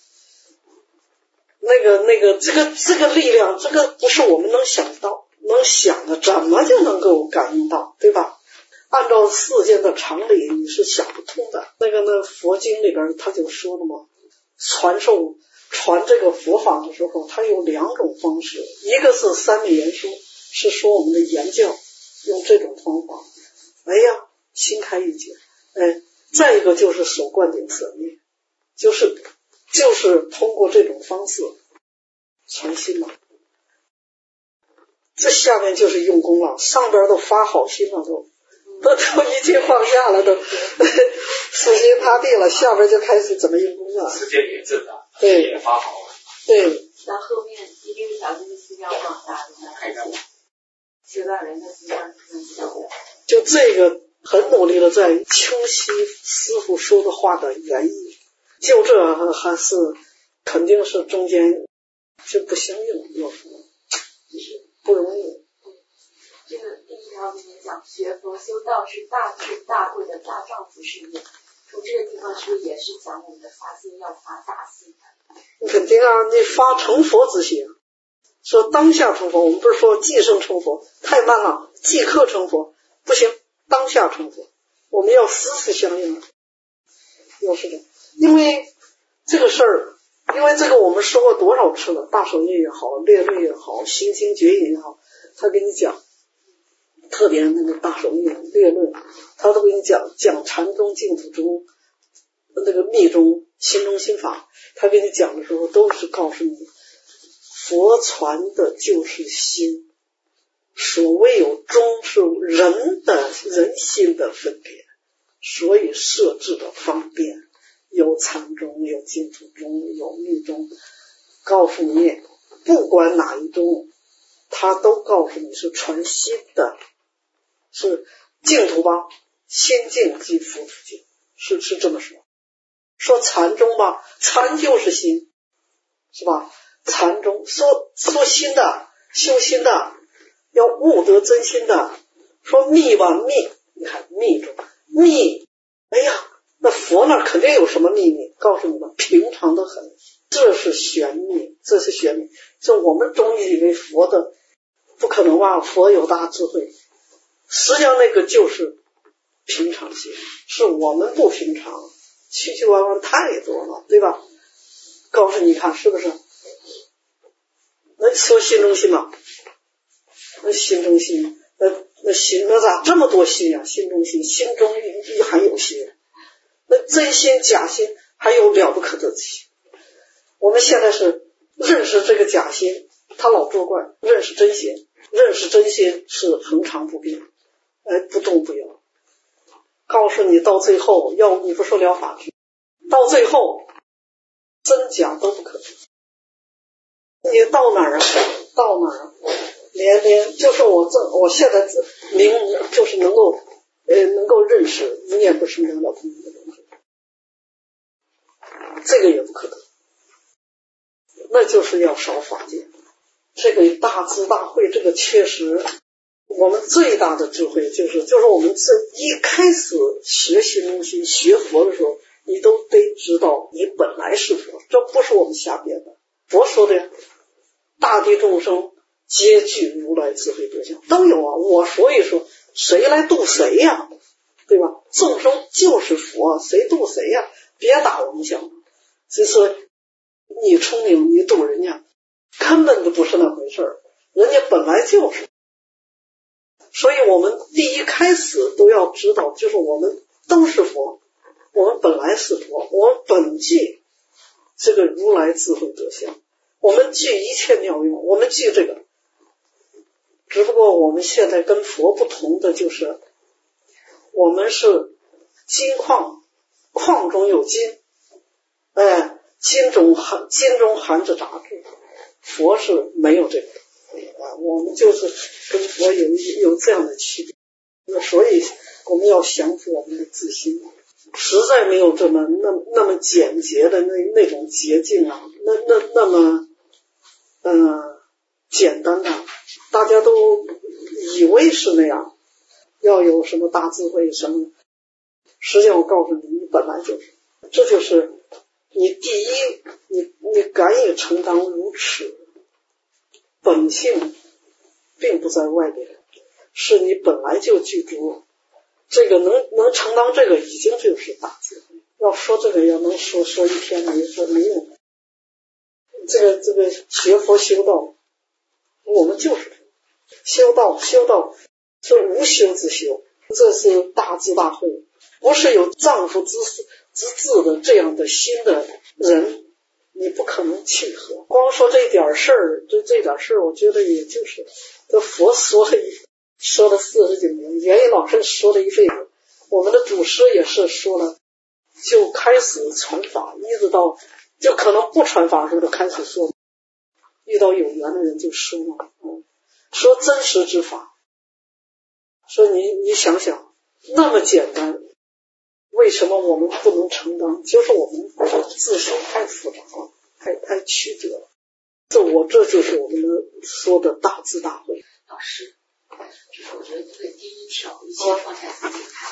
A: 那个那个这个这个力量，这个不是我们能想到能想的，怎么就能够感应到，对吧？按照世间的常理你是想不通的。那个那佛经里边他就说了嘛，传授传这个佛法的时候，它有两种方式，一个是三昧言说，是说我们的言教用这种方法，哎呀心开意解，哎，再一个就是手灌顶舍灭，就是就是通过这种方式传心了。这下面就是用功了，上边都发好心了，都都都一切放下了，都死心塌地了，下边就开始怎么用功了。
G: 时间也正了，
A: 对，
G: 也发好了。
E: 对，那后面一定是小心的思想放大，开始修道人的思想更小的。
A: 就这个很努力的在清晰师父说的话的原意，就这还是肯定是中间是不相应，要说就是不容易。
E: 这个第一条里面讲，学佛修道是大智大慧的大丈夫事业。从这个地方是不是也是讲我们的发心要发大心？
A: 你肯定啊，你发成佛之心，说当下成佛，我们不是说即生成佛，太慢了，即刻成佛不行，当下成佛，我们要丝丝相应的，要是这，因为这个事儿，因为这个我们说过多少次了，大手印也好，略略也好，心经绝引也好，他给你讲，特别那个大手印略论，他都给你讲讲禅宗净土宗那个密宗心中心法，他给你讲的时候都是告诉你，佛传的就是心，所谓有宗是人的人心的分别，所以设置的方便，有禅宗，有净土宗，有密宗，告诉你不管哪一宗，他都告诉你是传心的，是净土吧，心净即佛土净，是是这么说。说禅宗吧，禅就是心，是吧？禅宗说说心的，修心的，要悟得真心的。说密吧，密，你看密宗，密，哎呀，那佛那肯定有什么秘密，告诉你们，平常的很，这是玄秘，这是玄秘。这我们总以为佛的不可能吧，佛有大智慧，实际上那个就是平常心，是我们不平常。曲曲弯弯太多了，对吧？告诉你看是不是？那说心中心嘛，那心中心，那那心那咋这么多心呀、啊？心中心，心中亦含有心，那真心假心还有了不可得的心。我们现在是认识这个假心，他老作怪；认识真心，认识真心是恒常不变，哎，不动不摇。告诉你到最后，要你不说了法治，到最后真假都不可能。你到哪儿啊？到哪儿啊？连连就是我这我现在明就是能够呃能够认识一念不生两了空的东西，这个也不可能。那就是要少法界，这个大智大慧，这个确实。我们最大的智慧就是就是我们这一开始学习东西学佛的时候，你都得知道你本来是佛，这不是我们瞎编的。佛说的呀，大地众生皆具如来智慧德相，都有啊。我所以说谁来度谁呀、啊，对吧？众生就是佛，谁度谁呀、啊？别打妄想。所以说你聪明你度人家根本就不是那回事儿，人家本来就是。所以我们第一开始都要知道，就是我们都是佛，我们本来是佛，我们本具这个如来智慧德相，我们具一切妙用，我们具这个。只不过我们现在跟佛不同的就是，我们是金矿，矿中有金，哎，金中含金中含着杂质，佛是没有这个。啊，我们就是跟佛有有这样的区别，那所以我们要降服我们的自心，实在没有这么那那么简洁的那那种捷径啊，那那那么呃简单的，大家都以为是那样，要有什么大智慧什么，实际上我告诉你，你本来就是，这就是你第一，你你敢于承担如此。本性并不在外边，是你本来就具足，这个能能承担这个已经就是大智慧。要说这个要能说说一天没说没用。这个这个学佛修道，我们就是修道，修道是无修之修，这是大智大慧，不是有丈夫之之志的这样的心的人。你不可能契合，光说这点事儿，这这点事儿，我觉得也就是这佛说了说了四十几年，元一老师说了一辈子，我们的祖师也是说了，就开始传法，一直到就可能不传法的时候就开始说，遇到有缘的人就说嘛，嗯，说真实之法，说你你想想，那么简单。为什么我们不能承担？就是我们自身太复杂了，太太曲折了。 自我，这就是我们的说的大智大慧。
F: 老师，就是我觉得这个第一条，一切放下自己看，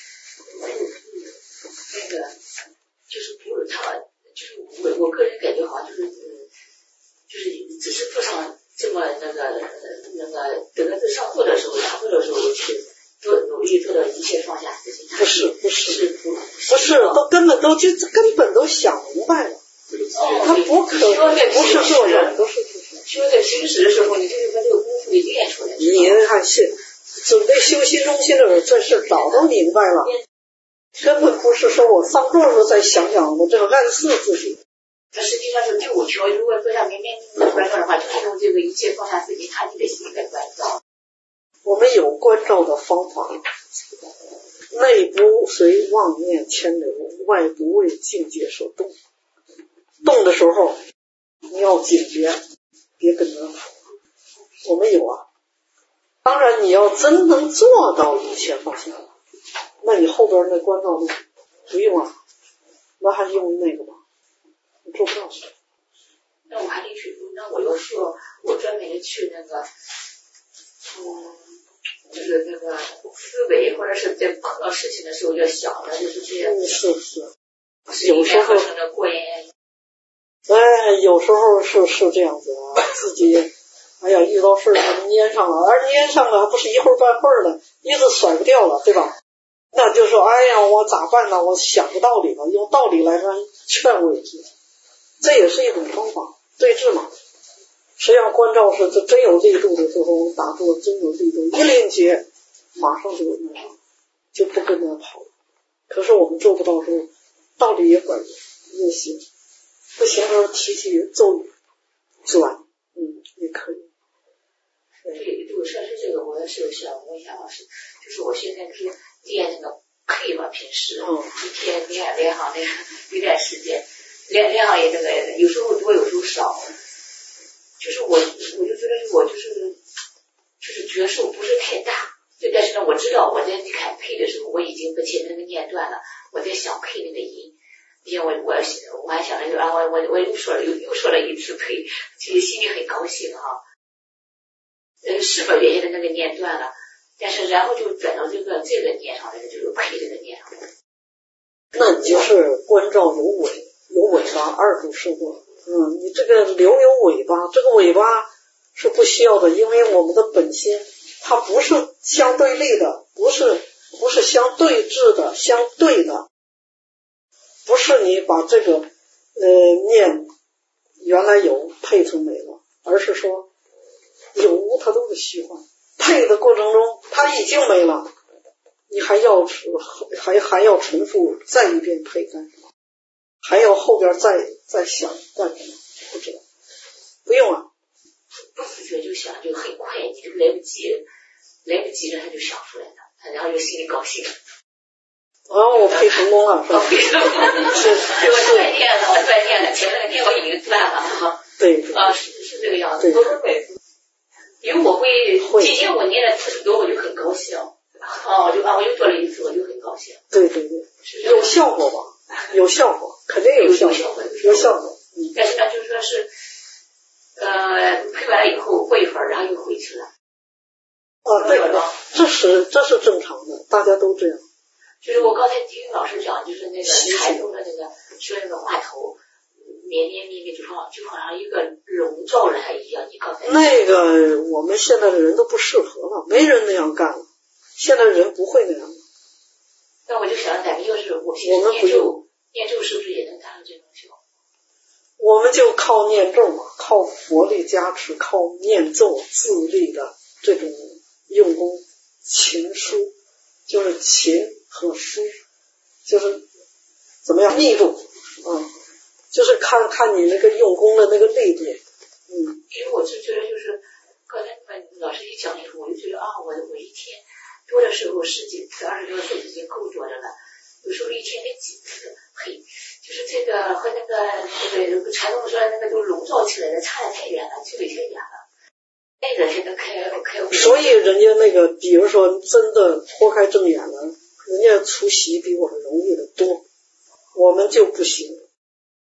F: 那个就是不是他，就是我我个人感觉好像就是嗯，就是只是做上这么那个那个得志上座的时候，上座的时候去做努力做到一切放下自己看，
A: 不是不是
F: 是不
A: 不是，都根本都就根本都想明白了。
F: 哦，
A: 他不可能不是这样，不是不是。
F: 修在平时的时候，你就是把这个功夫给练出来。
A: 你看现准备修心中心的人，这事早都明白了，根本不是说我上座的时候再想想，我这个暗示自己。
F: 这实际上是第五条，如果做下明面的关照的话，就是用这个一切放下自己看你的心来关照。
A: 我们有关照的方法，内不随妄念牵流，外不为境界所动。动的时候你要警觉，别跟着跑。我们有啊，当然你要真能做到一切放下，那你后边那关照呢不用啊，那还用那个吗？你做不到。
F: 那我还得去，那我要说，我专门的去那个，嗯，就是那个思维，或者是在碰到事情的时候要想的，就是这样。
A: 嗯，是是，有时候
F: 过瘾。
A: 哎，有时候是是这样子啊，自己哎呀遇到事儿粘上了，而粘上了还不是一会儿半会儿的，一直甩不掉了，对吧？那就说哎呀我咋办呢？我想个道理吧，用道理来劝慰自己，这也是一种方法，对治嘛。实际上关照是这真有力度的时候，打坐真有力度，一连接马上就那啥，就不跟着跑了。可是我们做不到时候，道理也管用也行。不行的时候提起咒语转，嗯，也可以。
F: 对，如果说是这个，我是想问一下老师，就是我现在不是练那个配嘛，平时、嗯、一天练练好那个有点时间，练练好也那个有时候多有时候少，就是我我就觉得我就是就是觉受不是太大，对，但是呢我知道我在看配的时候，我已经把前面那个念断了，我在想配那个音。因为我我我还想着啊，我我我又说了又又说了一次配，其实心里很高兴哈。呃，是把原先的那个念断了，但是然后就转到这个这个念上来的，就是配这个念上来的。
A: 那你就是关照有尾，有尾巴，二度收获。嗯，你这个留有尾巴，这个尾巴是不需要的，因为我们的本心它不是相对立的，不是不是相对峙的，相对的。不是你把这个呃念原来有配成没了，而是说有无它都是虚幻，配的过程中它已经没了，你还要还还要重复再一遍配干什么？还要后边再再想干什么？不知道，不用啊，
F: 不自觉就想就很快，你就来不及，来不及了他就想出来了，然后就心里高兴。
A: 啊，我配成功了，是吧？
F: 是是，我断念了，我断念了，前面那个念我已经断了哈。
A: 对，
F: 啊，是是这个样子。因为我会，今天我念了次数多，我就很高兴。啊，我就啊，我又做了一次，我就很高兴。
A: 对对对，有效果吧？有效果，肯定有效果，有效果。
F: 嗯。但是呢，就是说是，呃，配完了以后过一会儿，然后又回去了。
A: 啊，对的，这是这是正常的，大家都这样。
F: 就是我刚才听老师讲，就是那个台中的那个说那个话头绵绵密密，就好就好像一个笼罩着它一样。你刚才
A: 那个我们现在的人都不适合了，没人那样干了，现在人不会那样。
F: 那我就想，咱们要是我平时念咒，念咒是不是也能达到这种效果？
A: 我们就靠念咒嘛，靠佛力加持，靠念咒自力的这种用功勤书，就是勤。和疏就是怎么样密度，嗯，就是看看你那个用功的那个力度，嗯。
F: 因为我就觉得就是刚才老师一讲以后，我就觉得啊，我我一天多的时候十几次、二十多次已经够多的了，有时候一天得几次，嘿，就是这个和那个那个传统说那个都笼罩起来的差得太远了，距离太远了。那个现在开开，
A: 所以人家那个，比如说真的豁开睁眼了。人家出席比我们容易的多，我们就不行。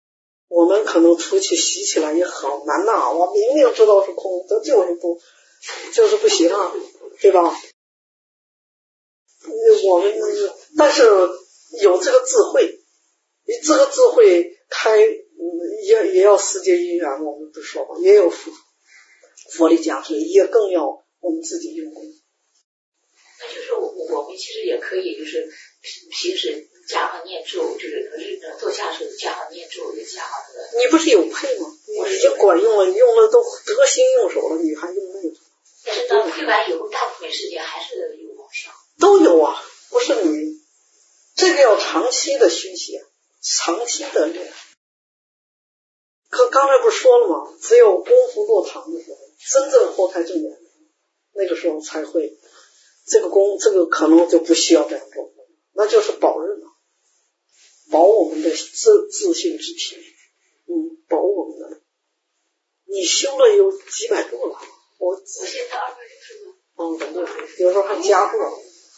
A: 我们可能出去洗起来也好难呐，我明明知道是空，这就是不就是不行啊，对吧？我们但是有这个智慧，你这个智慧开也也要世界因缘，我们不说吧，也有佛佛力加持，也更要我们自己用功。
F: 那就是我我们其实也可以，就是平时加上念咒，就是日做下时加上念咒，也加上这个。
A: 你不是有配吗？我已经管用了，用了都得心应手了，你还用那个？
F: 但是到配完以后，大部分时间还是有往上。
A: 都有啊，不是你这个要长期的学习，长期的练。可刚才不是说了吗？只有功夫落堂的时候，真正脱开正眼的时候，那个时候才会这个功，这个可能就不需要这样做，那就是保任了，保我们的自自信之体，嗯，保我们的。你修了有几百度了，我
F: 我现在二百六十度。
A: 哦，对，有时候还加注。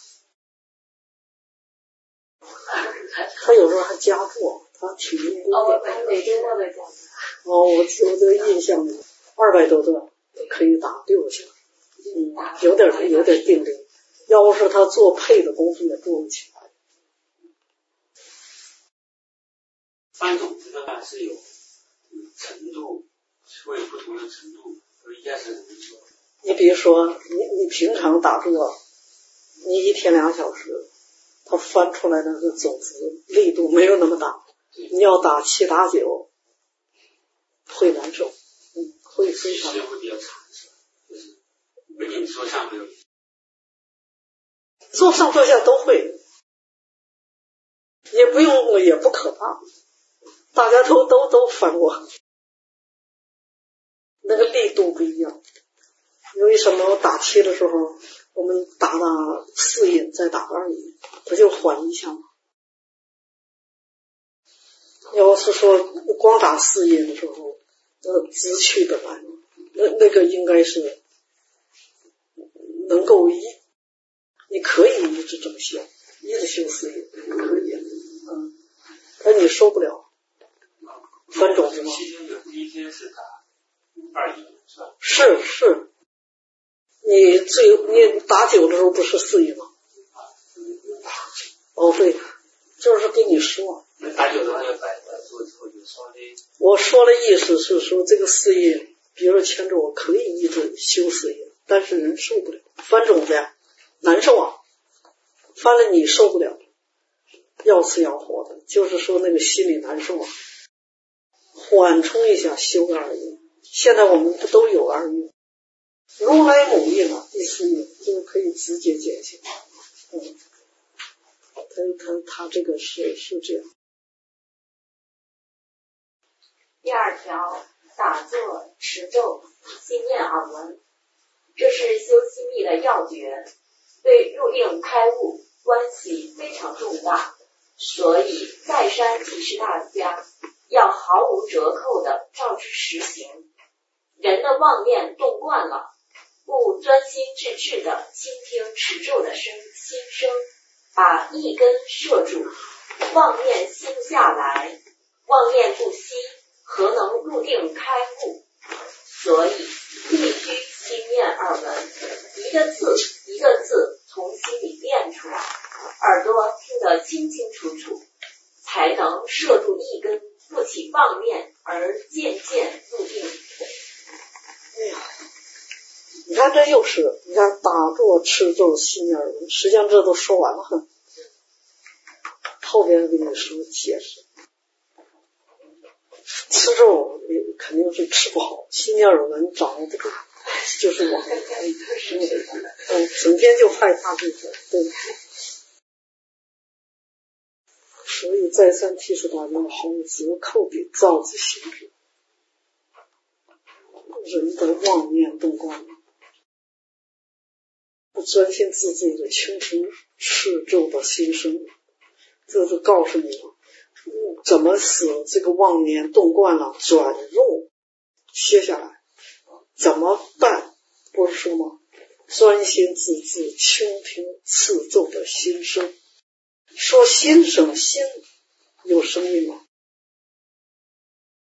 A: 他有时候还加注，他挺用功的。
F: 哦，每周都在加。
A: 哦，我我这个印象里，二百多段可以打六下，嗯，有点有点定力。要不是他做配的功夫也做不起来。
D: 翻种子的话是有程度，会有不同的程度，不一样是怎么做？
A: 你比如说，你你平常打坐，你一天两小时，它翻出来的那个种子力度没有那么大。你要打七打九，会难受，嗯，会非常。
D: 时间会比较长，是吧？就是不仅说上没有。
A: 做上做下都会，也不用也不可怕，大家都都都翻过，那个力度不一样。由于什么？打七的时候，我们打打四音，再打二音，它就缓一下嘛。要是说光打四音的时候，那直去的来，那那个应该是能够一，你可以一直这么修，一直修四音可以，嗯，但你受不了。翻种子吗？
D: 七天有第一天是打二音是吧？
A: 是是，你最你打九的时候不是四音吗？哦对，就是跟你说。
D: 那打九的话要摆摆做之后就稍微。
A: 我说的意思是说这个四音，比如说前奏我可以一直修四音，但是人受不了，翻种子呀，难受啊，翻了你受不了，要死要活的，就是说那个心里难受啊。缓冲一下修个二音，现在我们不都有二音，如来母音了，第四音就可以直接减轻。嗯，他他他这个是是这样。
E: 第二条，打坐持咒，心念耳闻，这是修心密的要诀，对入定开悟关系非常重大，所以再三提示大家要毫无折扣的照之实行。人的妄念动惯了，不专心致志的倾听持咒的声心声，把一根摄住，妄念息不下来，妄念不息，何能入定开悟？所以必须心念耳闻，一个字一个字从心里念出来，耳朵听得清清楚楚，才能摄住一根，不起妄念，而渐渐入定。
A: 哎呀，你看这又是，你看打坐持咒心念耳闻，实际上这都说完了，后边跟你说解释。吃咒肯定是吃不好，心念耳闻掌握不住，就是我们嗯，整天就害怕这个，对。所以再三提示大家，毫无折扣地照之行之。人的妄念动惯了，不专心致志的倾听持咒的心声，这是告诉你了。怎么使这个妄念动惯了转入歇下来？怎么办？不是说吗？专心致志倾听持咒的心声。说心声，心有声音吗？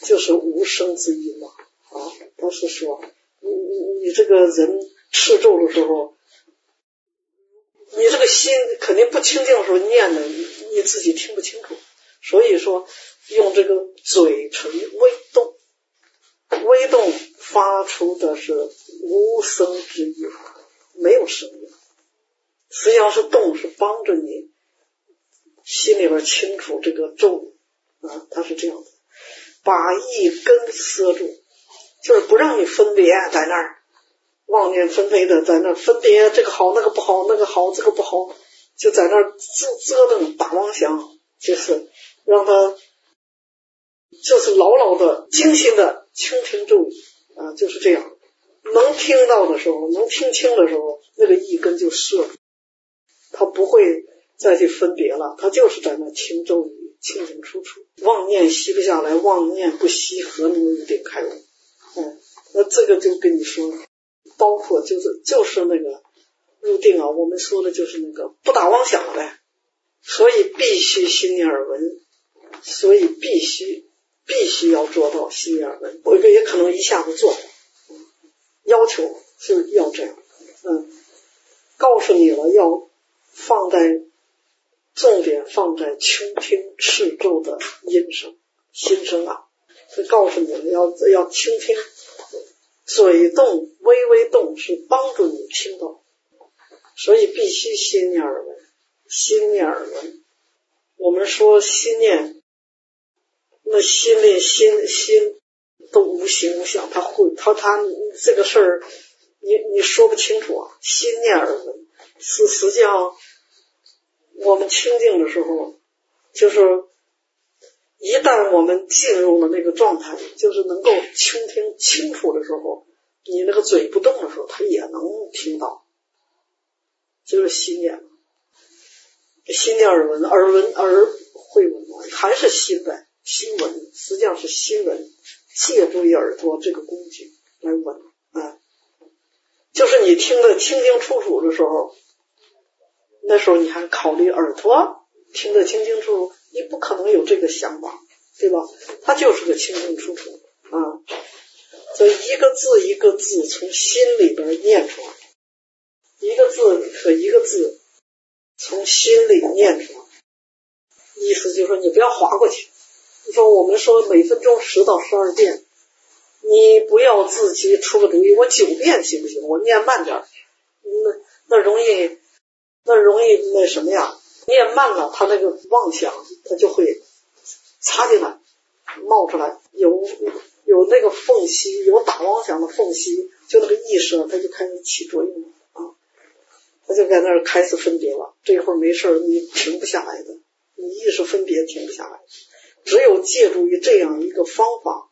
A: 就是无生之因嘛。啊，他是说你你你这个人持咒的时候，你这个心肯定不清净的时候念的，你你自己听不清楚。所以说用这个嘴唇微动，微动发出的是无声之音，没有声音。实际上是动，是帮着你心里边清楚这个咒语啊，它是这样的，把一根塞住，就是不让你分别，在那儿妄念纷飞的，在那儿分别这个好那个不好，那个好这个不好，就在那儿折腾打妄想，就是让他就是牢牢的精心的倾听咒语啊，就是这样。能听到的时候，能听清的时候，那个一根就摄住，他不会再去分别了，他就是在那听咒语，清清楚楚。妄念息不下来，妄念不息，何能入定开悟？嗯，那这个就跟你说，包括就是就是那个入定啊，我们说的就是那个不打妄想了呗。所以必须心念耳闻，所以必须必须要做到心念耳闻，我也可能一下子做到，要求是要这样，嗯，告诉你了，要放在重点放在倾听持咒的音声心声啊，是告诉你了，要要倾听，嘴动微微动是帮助你听到，所以必须心念耳闻。心念耳闻，我们说心念，那心里心心都无形无相，他会他他这个事儿，你你说不清楚啊。心念耳闻是实际上我们清净的时候，就是一旦我们进入了那个状态，就是能够倾听清楚的时候，你那个嘴不动的时候，他也能听到，就是心念。心念耳闻，耳闻耳会闻，还是心呗，心闻，实际上是心闻，借助于耳朵这个工具来闻啊，就是你听得清清楚楚的时候，那时候你还考虑耳朵听得清清楚楚，你不可能有这个想法，对吧？它就是个清清楚楚啊，所以一个字一个字从心里边念出来，一个字和一个字从心里念出来，意思就是说你不要划过去。你说我们说每分钟十到十二遍，你不要自己出个主意，我九遍行不行？我念慢点，那那容易，那容易那什么呀？念慢了，他那个妄想他就会插进来，冒出来，有有那个缝隙，有打妄想的缝隙，就那个意识他就开始起作用了。他就在那儿开始分别了，这会儿没事你停不下来的，你意识分别停不下来，只有借助于这样一个方法，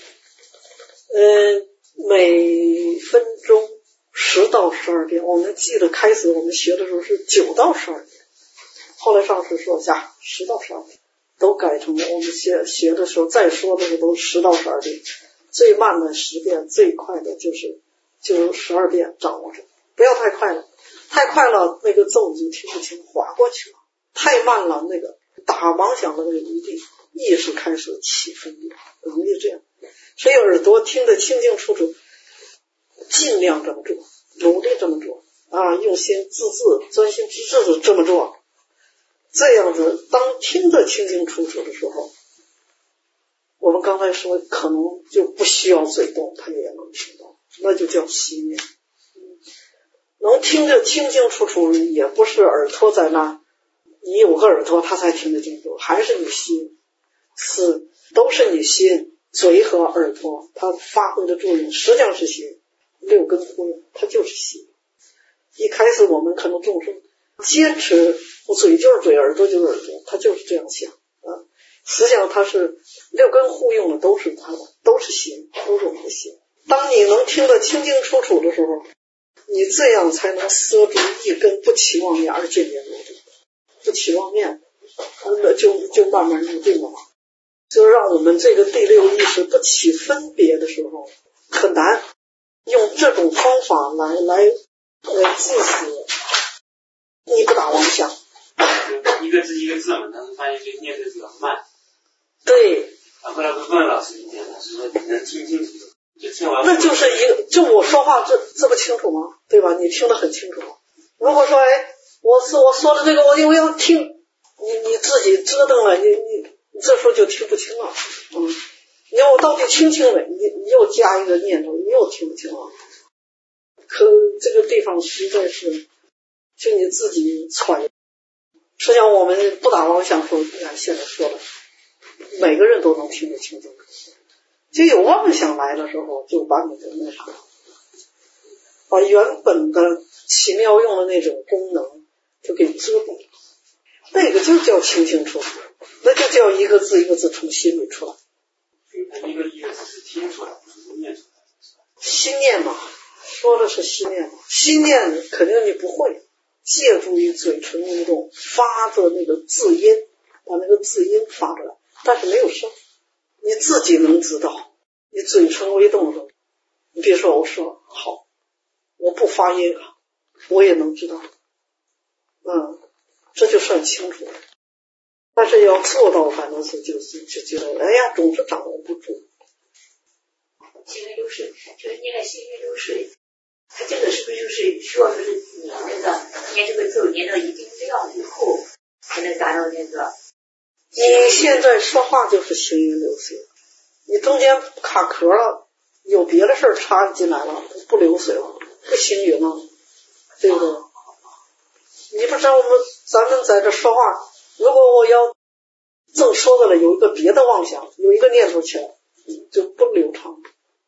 A: 嗯，每分钟十到十二遍，我们记得开始我们学的时候是九到十二遍，后来上次说下十到十二遍，都改成了我们学学的时候再说的时候都十到十二遍，最慢的十遍，最快的就是就十二遍掌握着，不要太快了。太快了，那个咒就听不清，划过去了；太慢了，那个打妄想的那个余地，意识开始起分别，容易这样。所以耳朵听得清清楚楚，尽量这么做，努力这么做啊，用心自制，专心致志的这么做。这样子，当听得清清楚楚的时候，我们刚才说可能就不需要嘴动，他也能听到，那就叫心念。能听得清清楚楚，也不是耳朵在那，你有个耳朵他才听得清楚，还是你心，是都是你心，嘴和耳朵它发挥的作用实际上是心，六根互用，它就是心。一开始我们可能众生坚持我嘴就是嘴，耳朵就是耳朵，他就是这样想啊，实际上它是六根互用的，都是它的，都是心，都是我们的心。当你能听得清清楚楚的时候，你这样才能摄住一根不起妄念而渐渐入定，不起妄念，那就就慢慢入定了嘛。就让我们这个第六意识不起分别的时候，很难用这种方法来来呃致死你不打妄想。
D: 一个字一个字嘛，但是发现就念的比较慢。
A: 对，
D: 他后来不问老师意见，他是说你能听清楚，就听完。
A: 那就是一个，就我说话这这不清楚吗？对吧？你听得很清楚。如果说哎，我说我说的这个我我要听，你你自己折腾了，你你你这时候就听不清了。嗯，你要我到底听清了，你你又加一个念头，你又听不清了。可这个地方实在是就你自己揣。实际上我们不打妄想说，你看现在说的，每个人都能听得清楚。就有妄想来的时候，就把你的那啥，把原本的奇妙用的那种功能就给遮蔽，那个就叫清清楚楚，那就叫一个字一个字从心里出来。
D: 一个一个字是听出来，不是念出来。
A: 心念嘛，说的是心念嘛，心念肯定你不会，借助于嘴唇运动发的那个字音，把那个字音发出来，但是没有声，你自己能知道。你嘴唇微动的时候，你别说我说好，我不发音了，我也能知道。嗯，这就算清楚了。但是要做到，反正是就是就觉得，哎呀，总是掌握不住。
F: 心灵流水，就是念个心灵流水，它这个是不是就是需要就是你那个念这个咒念到一定量以后，才能达到那个？
A: 你现在说话就是行云流水，你中间卡壳了，有别的事儿插进来了，不流水了，不行云了，对不对？你不知道我们咱们在这说话，如果我要正说的了，有一个别的妄想，有一个念头起来，就不流畅。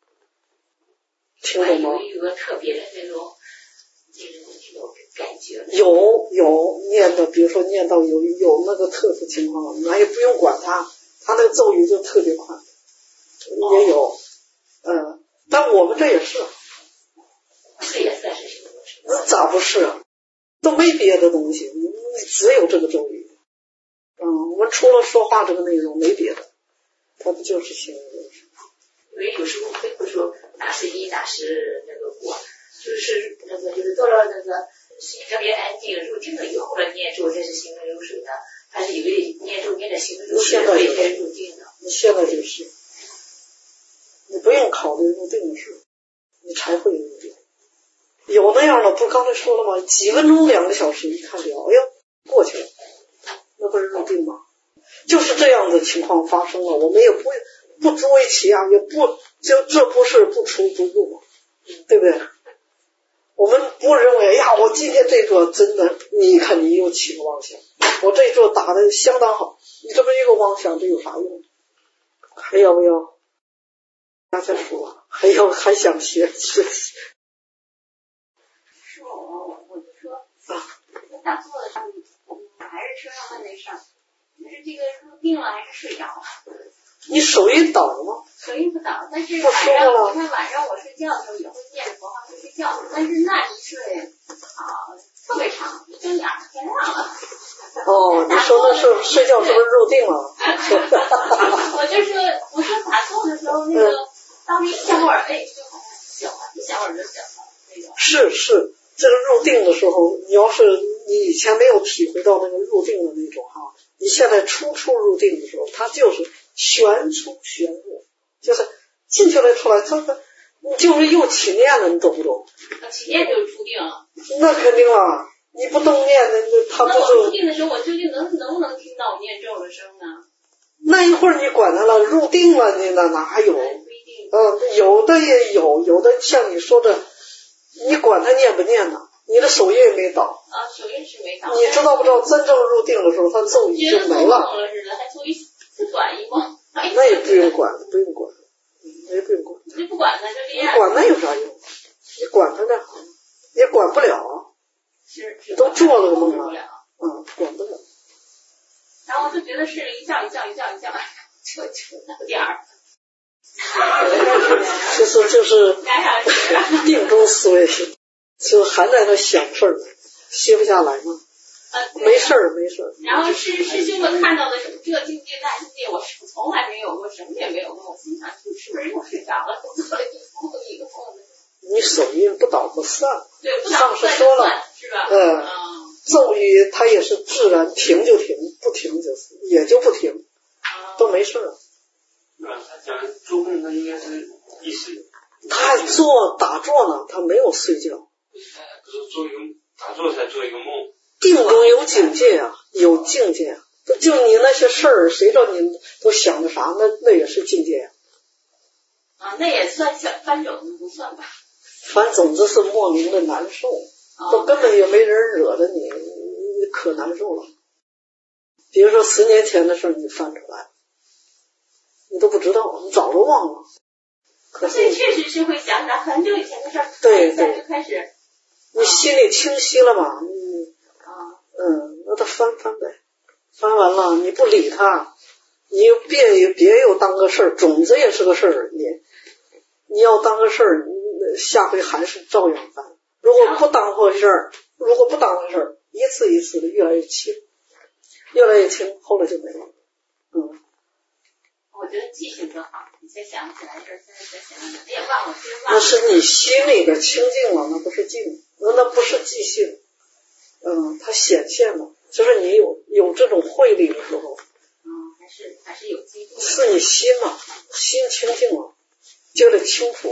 A: 听懂吗？
F: 有一个特别的那种那种感觉。
A: 有有念的，比如说念到有有那个特殊情况，那也不用管它，它那个咒语就特别快，也有，嗯、呃，但我们这也是，
F: 这也算是什么？
A: 那咋不是啊？都没别的东西，你只有这个咒语。嗯，我们除了说话这个内容没别的，它不就是行为流水？
F: 因为有时候并不说哪是因哪是那个果，就是那个就是到了那个心特别安静入定了以后了念咒，这是行为流水的，还是以为念咒念的行为流水会才入定的？
A: 你现在就是，你不用考虑入定的事，你才会入定。有那样的，不刚才说了吗？几分钟、两个小时，一看表，哎呦，过去了，那不是入定吗？就是这样的情况发生了，我们也不不足为奇啊，也不就这不是不出不入嘛，对不对？我们不认为，哎呀，我今天这个真的，你看你又起个妄想，我这个打的相当好，你这么一个妄想，这有啥用？还要不要？大家说，还要还想学学？
B: 是我我我就说啊，打坐的时候，还是车上问那事儿，那是这个入定了还是睡着了？
A: 你手一倒吗？
B: 手一不倒，但是晚上你看晚上我睡觉的时候也会念着佛号会睡觉，但是那一睡啊特别长，一睁眼天亮了。
A: 哦，你说那是睡觉是不是入定了？
B: 我就是我说打坐的时候那个当时一小会儿，哎，就好像醒了，一小会儿就醒了那种。
A: 是是，这个入定的时候，你要是你以前没有体会到那个入定的那种哈，你现在初初入定的时候，它就是玄出玄入，就是进去了出来，这个你就是又起念了，你懂不懂？
B: 起念就是出定了。
A: 那肯定了，你不动念，那那他不就？
B: 那我入定的时候，我究竟能能不能听到我念咒的声呢？
A: 那一会儿你管他了，入定了，你那哪有？嗯，有的也有，有的像你说的，你管他念不念呢？你的手印也没倒。
B: 啊，手印是没倒。
A: 你知道不知道？真正入定的时候，他咒语就没了。
B: 了似的，还咒语不短一吗？
A: 那也不用管，不用管，那也不用管。
B: 你不管他就这样。
A: 你管那有啥用？你管他干啥？也管不了。
B: 是。
A: 你都做了个梦了。
B: 嗯，
A: 管不了。
B: 然后就觉得是一觉一觉一觉一觉，就就那点儿。
A: 就是就是定中思维，就还在那想事儿，歇不下来嘛。
B: 呃、
A: 没事儿，没事儿。
B: 然后师师兄们看到的是这境界那境界，我是从来没有过，什么也没有过。我心想，是不是又睡着了？我做了一个梦一个梦。
A: 你手印不倒不散。
B: 对，不倒不散
A: 说了，
B: 是吧？
A: 嗯。
B: 嗯
A: 咒语它也是自然，停就停，不停就是也就不停，都没事儿。
D: 啊，他讲做梦，他应该是意识。
A: 他做打坐呢，他没有睡觉。
D: 不是做一个打坐才做一个梦。
A: 定中有境界啊，有境界啊。就你那些事儿，谁知道你都想着啥？那那也是境界
B: 啊。啊，那也算小翻种子不算吧？
A: 翻种子是莫名的难受，
B: 哦、
A: 都根本也没人惹着你，你可难受了。比如说十年前的事儿，你翻出来，你都不知道，你早都忘了。可是
B: 这确实是会想起来很久以前的事儿，
A: 对
B: 对，就开始，
A: 你心里清晰了嘛？你
B: 啊，
A: 嗯，那他翻翻呗，翻完了你不理他，你又别别又当个事儿，种子也是个事儿，你你要当个事儿，下回还是照样翻。如果不当回事儿，如果不当回事儿，一次一次的越来越轻，越来越轻，后来就没了。嗯。
B: 我觉得记性更好，你先想起来事儿，现在再想想，也忘了，其实忘了。
A: 那是你心里的清净了，那不是静，那那不是记性。嗯，它显现了，就是你有有这种慧力的时候。
B: 嗯，还是还是有记住。
A: 是你心了，心清净了，觉得清楚了。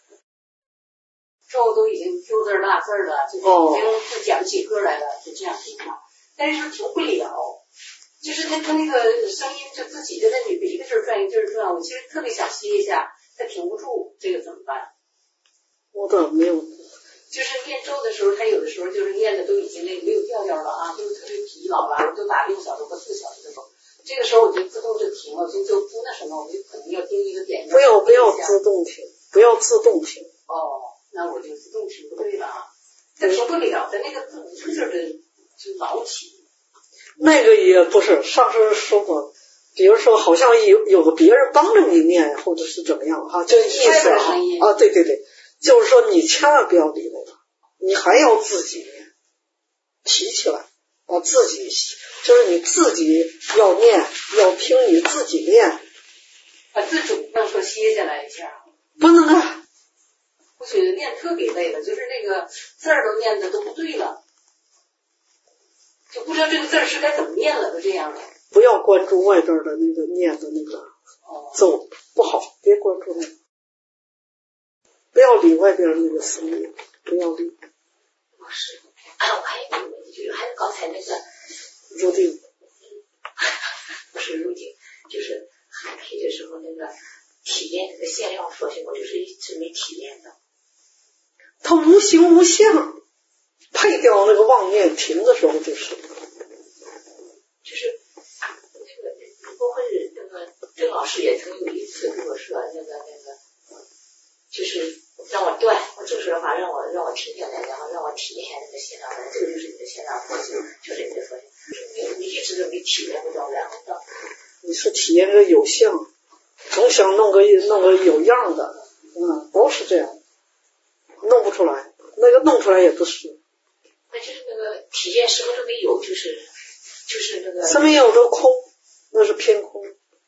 H: 咒都已经丢字落字了，就是已经不讲起歌来了，就这样听话，但是停不了。就是他他那个声音就自己就在里边一个劲儿转一个劲儿转，我其实特别想歇一下，他停不住，这个怎么办？
A: 我倒没有。
H: 就是念咒的时候，他有的时候就是念的都已经那个没有调调了啊，就是特别疲劳了，都打六小时或四小时的时候，这个时候我就自动就停了，就就不那什么，我就可能要盯一个点。
A: 不要不要自动停，不要自动停。
H: 哦，那我就自动停不对了啊，他停不了的那个字一个劲儿的就老起。
A: 那个也不是，上次说过，比如说好像有有个别人帮着你念，或者是怎么样哈，这意思啊啊，对对对，就是说你千万不要理那个，你还要自己念，提起来啊，自己就是你自己要念，要听你自己念，
H: 把自主能说歇下来一下，
A: 不能啊，
H: 我觉得念特别累了，就是那个字儿都念的都不对了。就不知道这个字是该怎么念了，都这样了。
A: 不要关注外边的那个念的那个咒，不好，别关注那个，不要理外边那个声音，不要理。
F: 老师，啊，我还有一个问题，就是还是刚才那个
A: 入定，
F: 不是入定，就是喊配的时候那个体验那个限量佛性，我就是一直没体验到。
A: 它无形无相。配掉那个妄念停的时候就是，
F: 就是那个包括那个郑老师也曾有一次跟我说，那个那个就是让我断，我就说的话让我让我停下来，然后让我体验一下那个限量佛，这个就是你的限量佛性，就是你的佛性，你你一直都没体验不到，然后呢？
A: 你是体验个有相，总想弄个弄个有样的，嗯，都是这样，弄不出来，那个弄出来也不是。
F: 那就是那个体验什么都没有，就是就是那个。
A: 什么有的空，那是偏空。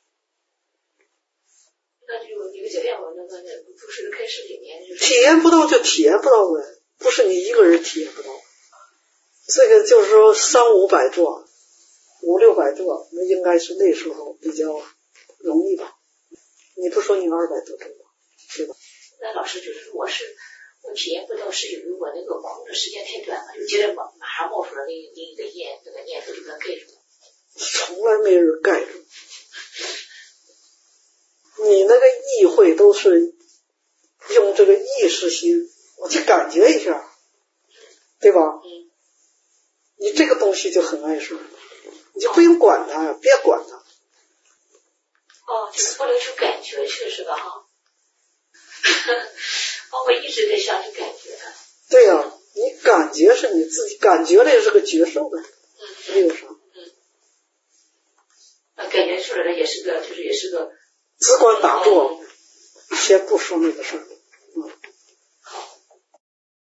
F: 那就你们这边我那个那不是开始里面就是。
A: 体验不到就体验不到呗，不是你一个人体验不到。这个就是说三五百座，五六百座，那应该是那时候比较容易吧？你不说你二百多座吧，对吧？
F: 那老师就是我是。我体验不到是由于我那个空的时间太短了，就觉得马马上冒出来另另一个念那个念头就给它盖住了。
A: 从来没人盖住。你那个意会都是用这个意识心，我去感觉一下，对吧？
F: 嗯。
A: 你这个东西就很碍事，你就不用管它呀，别管它。
F: 哦，就是不能去感觉去是吧？哈。我一直在想去感觉它。
A: 对呀、啊，你感觉是你自己感觉的，也是个觉受的，
F: 嗯，
A: 没有啥。
F: 嗯，啊，感觉出来的也是个，就是也是个。
A: 只管打坐，嗯、先不说那个事儿，嗯。